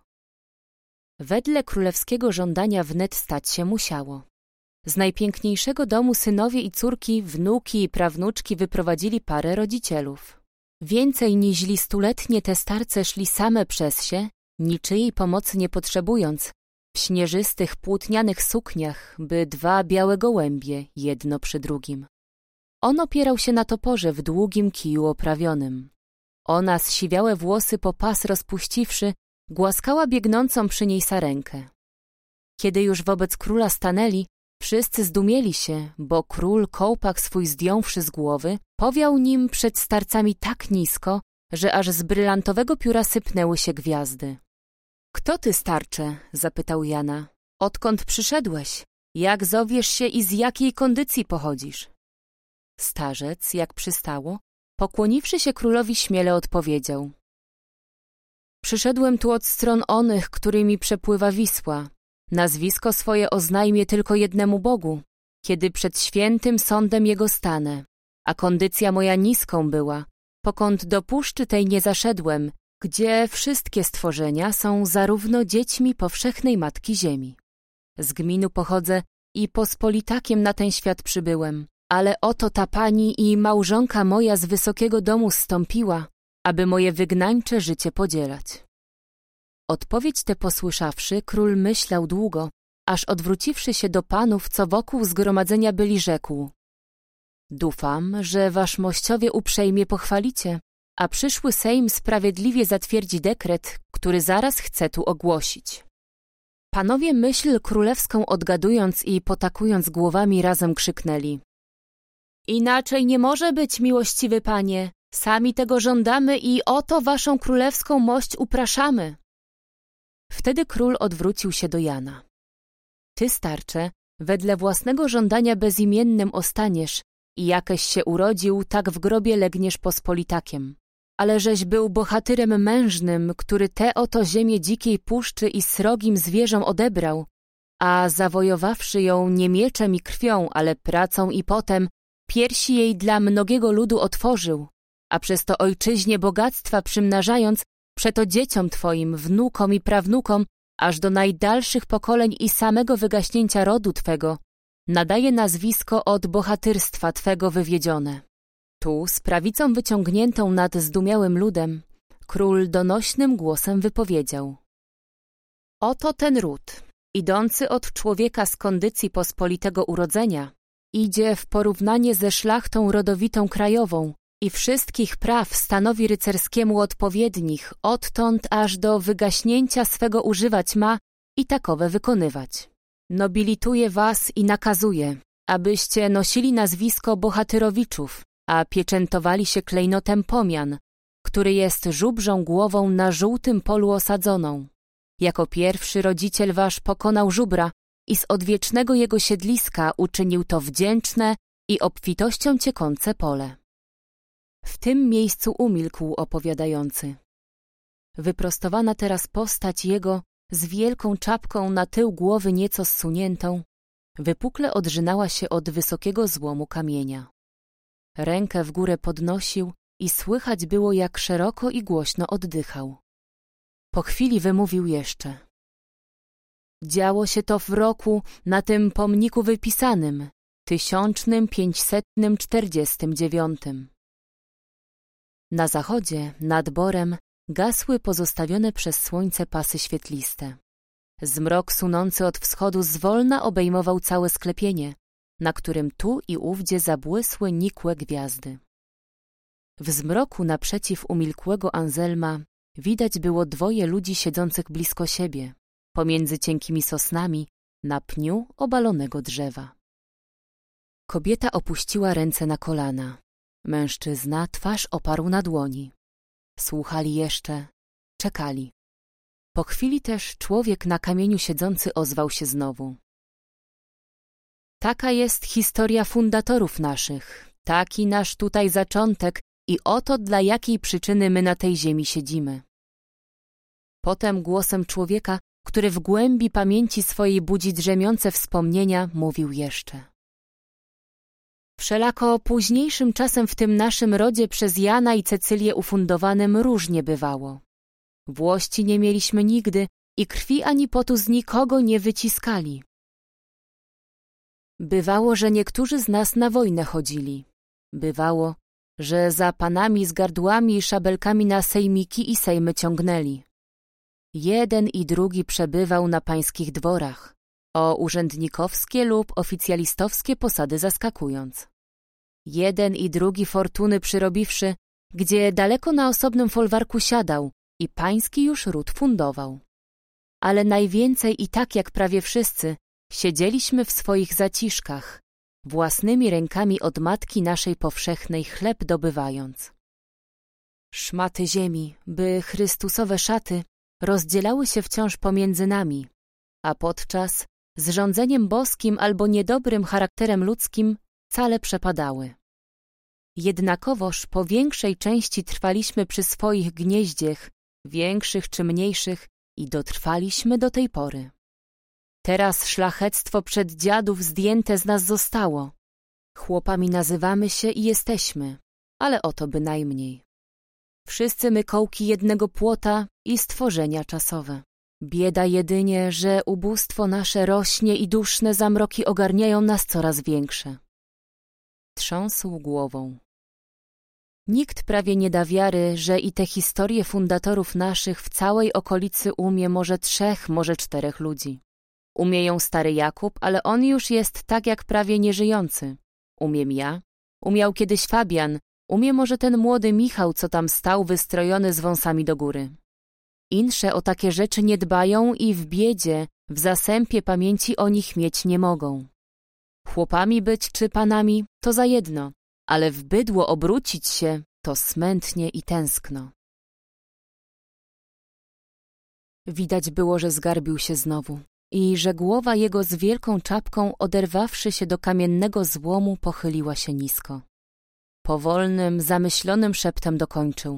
Wedle królewskiego żądania wnet stać się musiało. Z najpiękniejszego domu synowie i córki, wnuki i prawnuczki wyprowadzili parę rodzicielów. Więcej niźli stuletnie te starce szli same przez się, niczyjej pomocy nie potrzebując, w śnieżystych, płótnianych sukniach, by dwa białe gołębie, jedno przy drugim. On opierał się na toporze w długim kiju oprawionym. Ona, zsiwiałe włosy po pas rozpuściwszy, głaskała biegnącą przy niej sarenkę. Kiedy już wobec króla stanęli, wszyscy zdumieli się, bo król, kołpak swój zdjąwszy z głowy, powiał nim przed starcami tak nisko, że aż z brylantowego pióra sypnęły się gwiazdy. Kto ty, starcze? Zapytał Jana. Odkąd przyszedłeś? Jak zowiesz się i z jakiej kondycji pochodzisz? Starzec, jak przystało, pokłoniwszy się królowi, śmiele odpowiedział: przyszedłem tu od stron onych, którymi przepływa Wisła. Nazwisko swoje oznajmię tylko jednemu Bogu, kiedy przed świętym sądem Jego stanę, a kondycja moja niską była, pokąd do puszczy tej nie zaszedłem, gdzie wszystkie stworzenia są zarówno dziećmi powszechnej Matki Ziemi. Z gminu pochodzę i pospolitakiem na ten świat przybyłem, ale oto ta pani i małżonka moja z wysokiego domu zstąpiła, aby moje wygnańcze życie podzielać. Odpowiedź tę posłyszawszy, król myślał długo, aż odwróciwszy się do panów, co wokół zgromadzenia byli, rzekł: dufam, że wasz mościowie uprzejmie pochwalicie, a przyszły Sejm sprawiedliwie zatwierdzi dekret, który zaraz chcę tu ogłosić. Panowie myśl królewską odgadując i potakując głowami razem krzyknęli: inaczej nie może być, miłościwy panie, sami tego żądamy i oto waszą królewską mość upraszamy. Wtedy król odwrócił się do Jana. Ty, starcze, wedle własnego żądania bezimiennym ostaniesz i jakeś się urodził, tak w grobie legniesz pospolitakiem. Ale żeś był bohatyrem mężnym, który te oto ziemię dzikiej puszczy i srogim zwierzom odebrał, a zawojowawszy ją nie mieczem i krwią, ale pracą i potem, piersi jej dla mnogiego ludu otworzył, a przez to ojczyźnie bogactwa przymnażając, przeto dzieciom twoim, wnukom i prawnukom, aż do najdalszych pokoleń i samego wygaśnięcia rodu twego, nadaje nazwisko od bohatyrstwa twego wywiedzione. Tu, z prawicą wyciągniętą nad zdumiałym ludem, król donośnym głosem wypowiedział: oto ten ród, idący od człowieka z kondycji pospolitego urodzenia, idzie w porównanie ze szlachtą rodowitą krajową i wszystkich praw stanowi rycerskiemu odpowiednich, odtąd aż do wygaśnięcia swego używać ma i takowe wykonywać. Nobilituje was i nakazuje, abyście nosili nazwisko bohatyrowiczów, a pieczętowali się klejnotem pomian, który jest żubrzą głową na żółtym polu osadzoną. Jako pierwszy rodziciel wasz pokonał żubra i z odwiecznego jego siedliska uczynił to wdzięczne i obfitością ciekące pole. W tym miejscu umilkł opowiadający. Wyprostowana teraz postać jego, z wielką czapką na tył głowy nieco zsuniętą, wypukle odrzynała się od wysokiego złomu kamienia. Rękę w górę podnosił i słychać było, jak szeroko i głośno oddychał. Po chwili wymówił jeszcze: działo się to w roku na tym pomniku wypisanym, tysiącznym pięćsetnym czterdziestym dziewiątym. Na zachodzie, nad borem, gasły pozostawione przez słońce pasy świetliste. Zmrok sunący od wschodu zwolna obejmował całe sklepienie, na którym tu i ówdzie zabłysły nikłe gwiazdy. W zmroku naprzeciw umilkłego Anselma widać było dwoje ludzi siedzących blisko siebie, pomiędzy cienkimi sosnami, na pniu obalonego drzewa. Kobieta opuściła ręce na kolana. Mężczyzna twarz oparł na dłoni. Słuchali jeszcze, czekali. Po chwili też człowiek na kamieniu siedzący ozwał się znowu. Taka jest historia fundatorów naszych, taki nasz tutaj zaczątek i oto dla jakiej przyczyny my na tej ziemi siedzimy. Potem głosem człowieka, który w głębi pamięci swojej budzi drzemiące wspomnienia, mówił jeszcze. Wszelako późniejszym czasem w tym naszym rodzie przez Jana i Cecylię ufundowanym różnie bywało. Włości nie mieliśmy nigdy i krwi ani potu z nikogo nie wyciskali. Bywało, że niektórzy z nas na wojnę chodzili. Bywało, że za panami z gardłami i szabelkami na sejmiki i sejmy ciągnęli. Jeden i drugi przebywał na pańskich dworach, o urzędnikowskie lub oficjalistowskie posady zaskakując. Jeden i drugi fortuny przyrobiwszy, gdzie daleko na osobnym folwarku siadał i pański już ród fundował. Ale najwięcej i tak jak prawie wszyscy, siedzieliśmy w swoich zaciszkach, własnymi rękami od matki naszej powszechnej chleb dobywając. Szmaty ziemi, by Chrystusowe szaty, rozdzielały się wciąż pomiędzy nami, a podczas z rządzeniem boskim albo niedobrym charakterem ludzkim wcale przepadały. Jednakowoż po większej części trwaliśmy przy swoich gnieździech, większych czy mniejszych, i dotrwaliśmy do tej pory. Teraz szlachectwo przed dziadów zdjęte z nas zostało. Chłopami nazywamy się i jesteśmy, ale oto bynajmniej. Wszyscy my kołki jednego płota i stworzenia czasowe. Bieda jedynie, że ubóstwo nasze rośnie i duszne zamroki ogarniają nas coraz większe. Trząsł głową. Nikt prawie nie da wiary, że i te historie fundatorów naszych w całej okolicy umie może trzech, może czterech ludzi. Umie ją stary Jakub, ale on już jest tak jak prawie nieżyjący. Umiem ja, umiał kiedyś Fabian, umie może ten młody Michał, co tam stał wystrojony z wąsami do góry. Insze o takie rzeczy nie dbają i w biedzie, w zasępie pamięci o nich mieć nie mogą. Chłopami być czy panami to za jedno, ale w bydło obrócić się to smętnie i tęskno. Widać było, że zgarbił się znowu i że głowa jego z wielką czapką, oderwawszy się do kamiennego złomu, pochyliła się nisko. Powolnym, zamyślonym szeptem dokończył.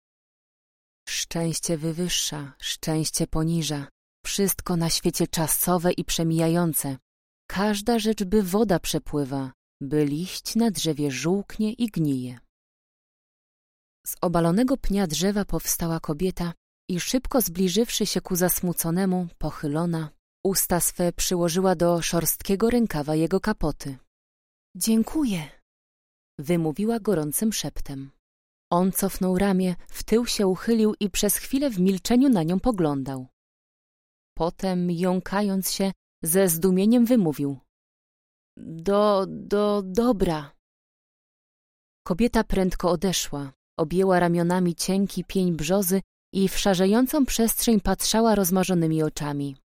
Szczęście wywyższa, szczęście poniża, wszystko na świecie czasowe i przemijające. Każda rzecz by woda przepływa, by liść na drzewie żółknie i gnije. Z obalonego pnia drzewa powstała kobieta i szybko zbliżywszy się ku zasmuconemu, pochylona, usta swe przyłożyła do szorstkiego rękawa jego kapoty. Dziękuję, wymówiła gorącym szeptem. On cofnął ramię, w tył się uchylił i przez chwilę w milczeniu na nią poglądał. Potem, jąkając się, ze zdumieniem wymówił. Do, do, dobra. Kobieta prędko odeszła, objęła ramionami cienki pień brzozy i w szarzejącą przestrzeń patrzała rozmarzonymi oczami.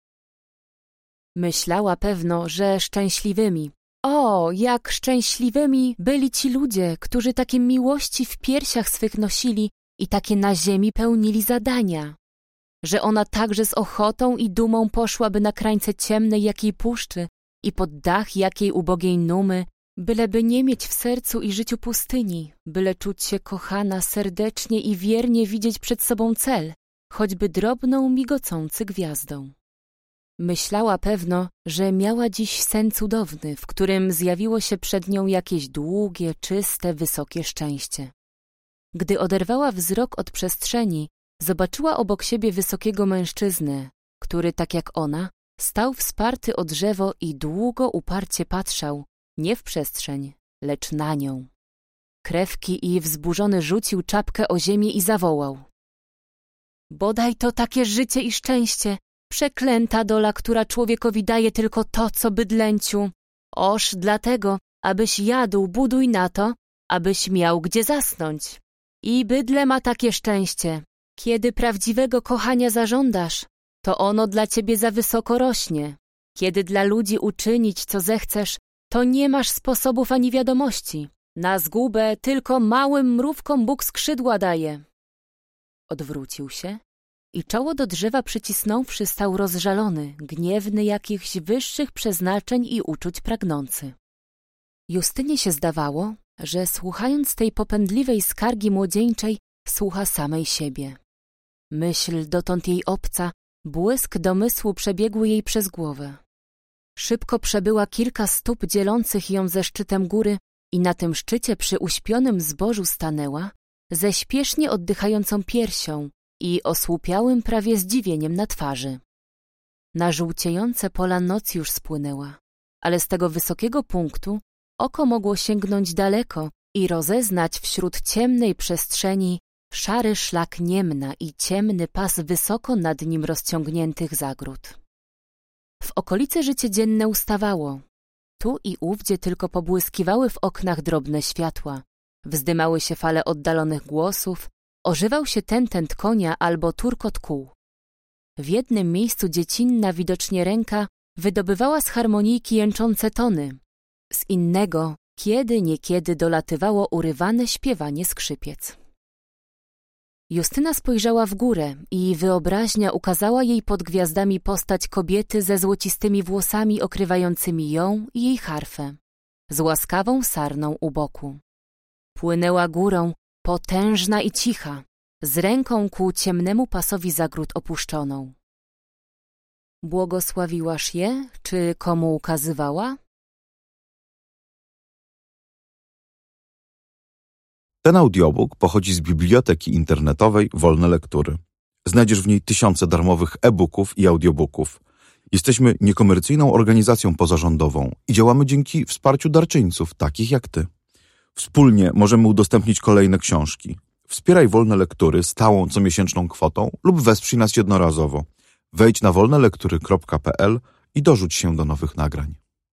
Myślała pewno, że szczęśliwymi. O, jak szczęśliwymi byli ci ludzie, którzy takie miłości w piersiach swych nosili i takie na ziemi pełnili zadania. Że ona także z ochotą i dumą poszłaby na krańce ciemnej jakiej puszczy i pod dach jakiej ubogiej numy, byleby nie mieć w sercu i życiu pustyni, byle czuć się kochana serdecznie i wiernie widzieć przed sobą cel, choćby drobną migocący gwiazdą. Myślała pewno, że miała dziś sen cudowny, w którym zjawiło się przed nią jakieś długie, czyste, wysokie szczęście. Gdy oderwała wzrok od przestrzeni, zobaczyła obok siebie wysokiego mężczyznę, który, tak jak ona, stał wsparty o drzewo i długo uparcie patrzał, nie w przestrzeń, lecz na nią. Krewki i wzburzony rzucił czapkę o ziemię i zawołał. Bodaj to takie życie i szczęście, Przeklęta dola, która człowiekowi daje tylko to, co bydlęciu. Oż dlatego, abyś jadł, buduj na to, abyś miał gdzie zasnąć. I bydlę ma takie szczęście. Kiedy prawdziwego kochania zażądasz, to ono dla ciebie za wysoko rośnie. Kiedy dla ludzi uczynić, co zechcesz, to nie masz sposobów ani wiadomości. Na zgubę tylko małym mrówkom Bóg skrzydła daje. Odwrócił się i czoło do drzewa przycisnąwszy stał rozżalony, gniewny jakichś wyższych przeznaczeń i uczuć pragnący. Justynie się zdawało, że słuchając tej popędliwej skargi młodzieńczej, słucha samej siebie. Myśl dotąd jej obca, błysk domysłu przebiegł jej przez głowę. Szybko przebyła kilka stóp dzielących ją ze szczytem góry i na tym szczycie przy uśpionym zbożu stanęła, ze śpiesznie oddychającą piersią i osłupiałym prawie zdziwieniem na twarzy. Na żółciejące pola noc już spłynęła, ale z tego wysokiego punktu oko mogło sięgnąć daleko i rozeznać wśród ciemnej przestrzeni szary szlak Niemna i ciemny pas wysoko nad nim rozciągniętych zagród. W okolicy życie dzienne ustawało. Tu i ówdzie tylko pobłyskiwały w oknach drobne światła, wzdymały się fale oddalonych głosów, ożywał się tentent konia albo turkot kół. W jednym miejscu dziecinna widocznie ręka wydobywała z harmonijki jęczące tony, z innego kiedy niekiedy dolatywało urywane śpiewanie skrzypiec. Justyna spojrzała w górę i wyobraźnia ukazała jej pod gwiazdami postać kobiety ze złocistymi włosami okrywającymi ją i jej harfę, z łaskawą sarną u boku. Płynęła górą, potężna i cicha, z ręką ku ciemnemu pasowi zagród opuszczoną. Błogosławiłaś je, czy komu ukazywała? Ten audiobook pochodzi z biblioteki internetowej Wolne Lektury. Znajdziesz w niej tysiące darmowych e-booków i audiobooków. Jesteśmy niekomercyjną organizacją pozarządową i działamy dzięki wsparciu darczyńców, takich jak ty. Wspólnie możemy udostępnić kolejne książki. Wspieraj Wolne Lektury stałą comiesięczną kwotą lub wesprzyj nas jednorazowo. Wejdź na wolne lektury kropka p l i dorzuć się do nowych nagrań.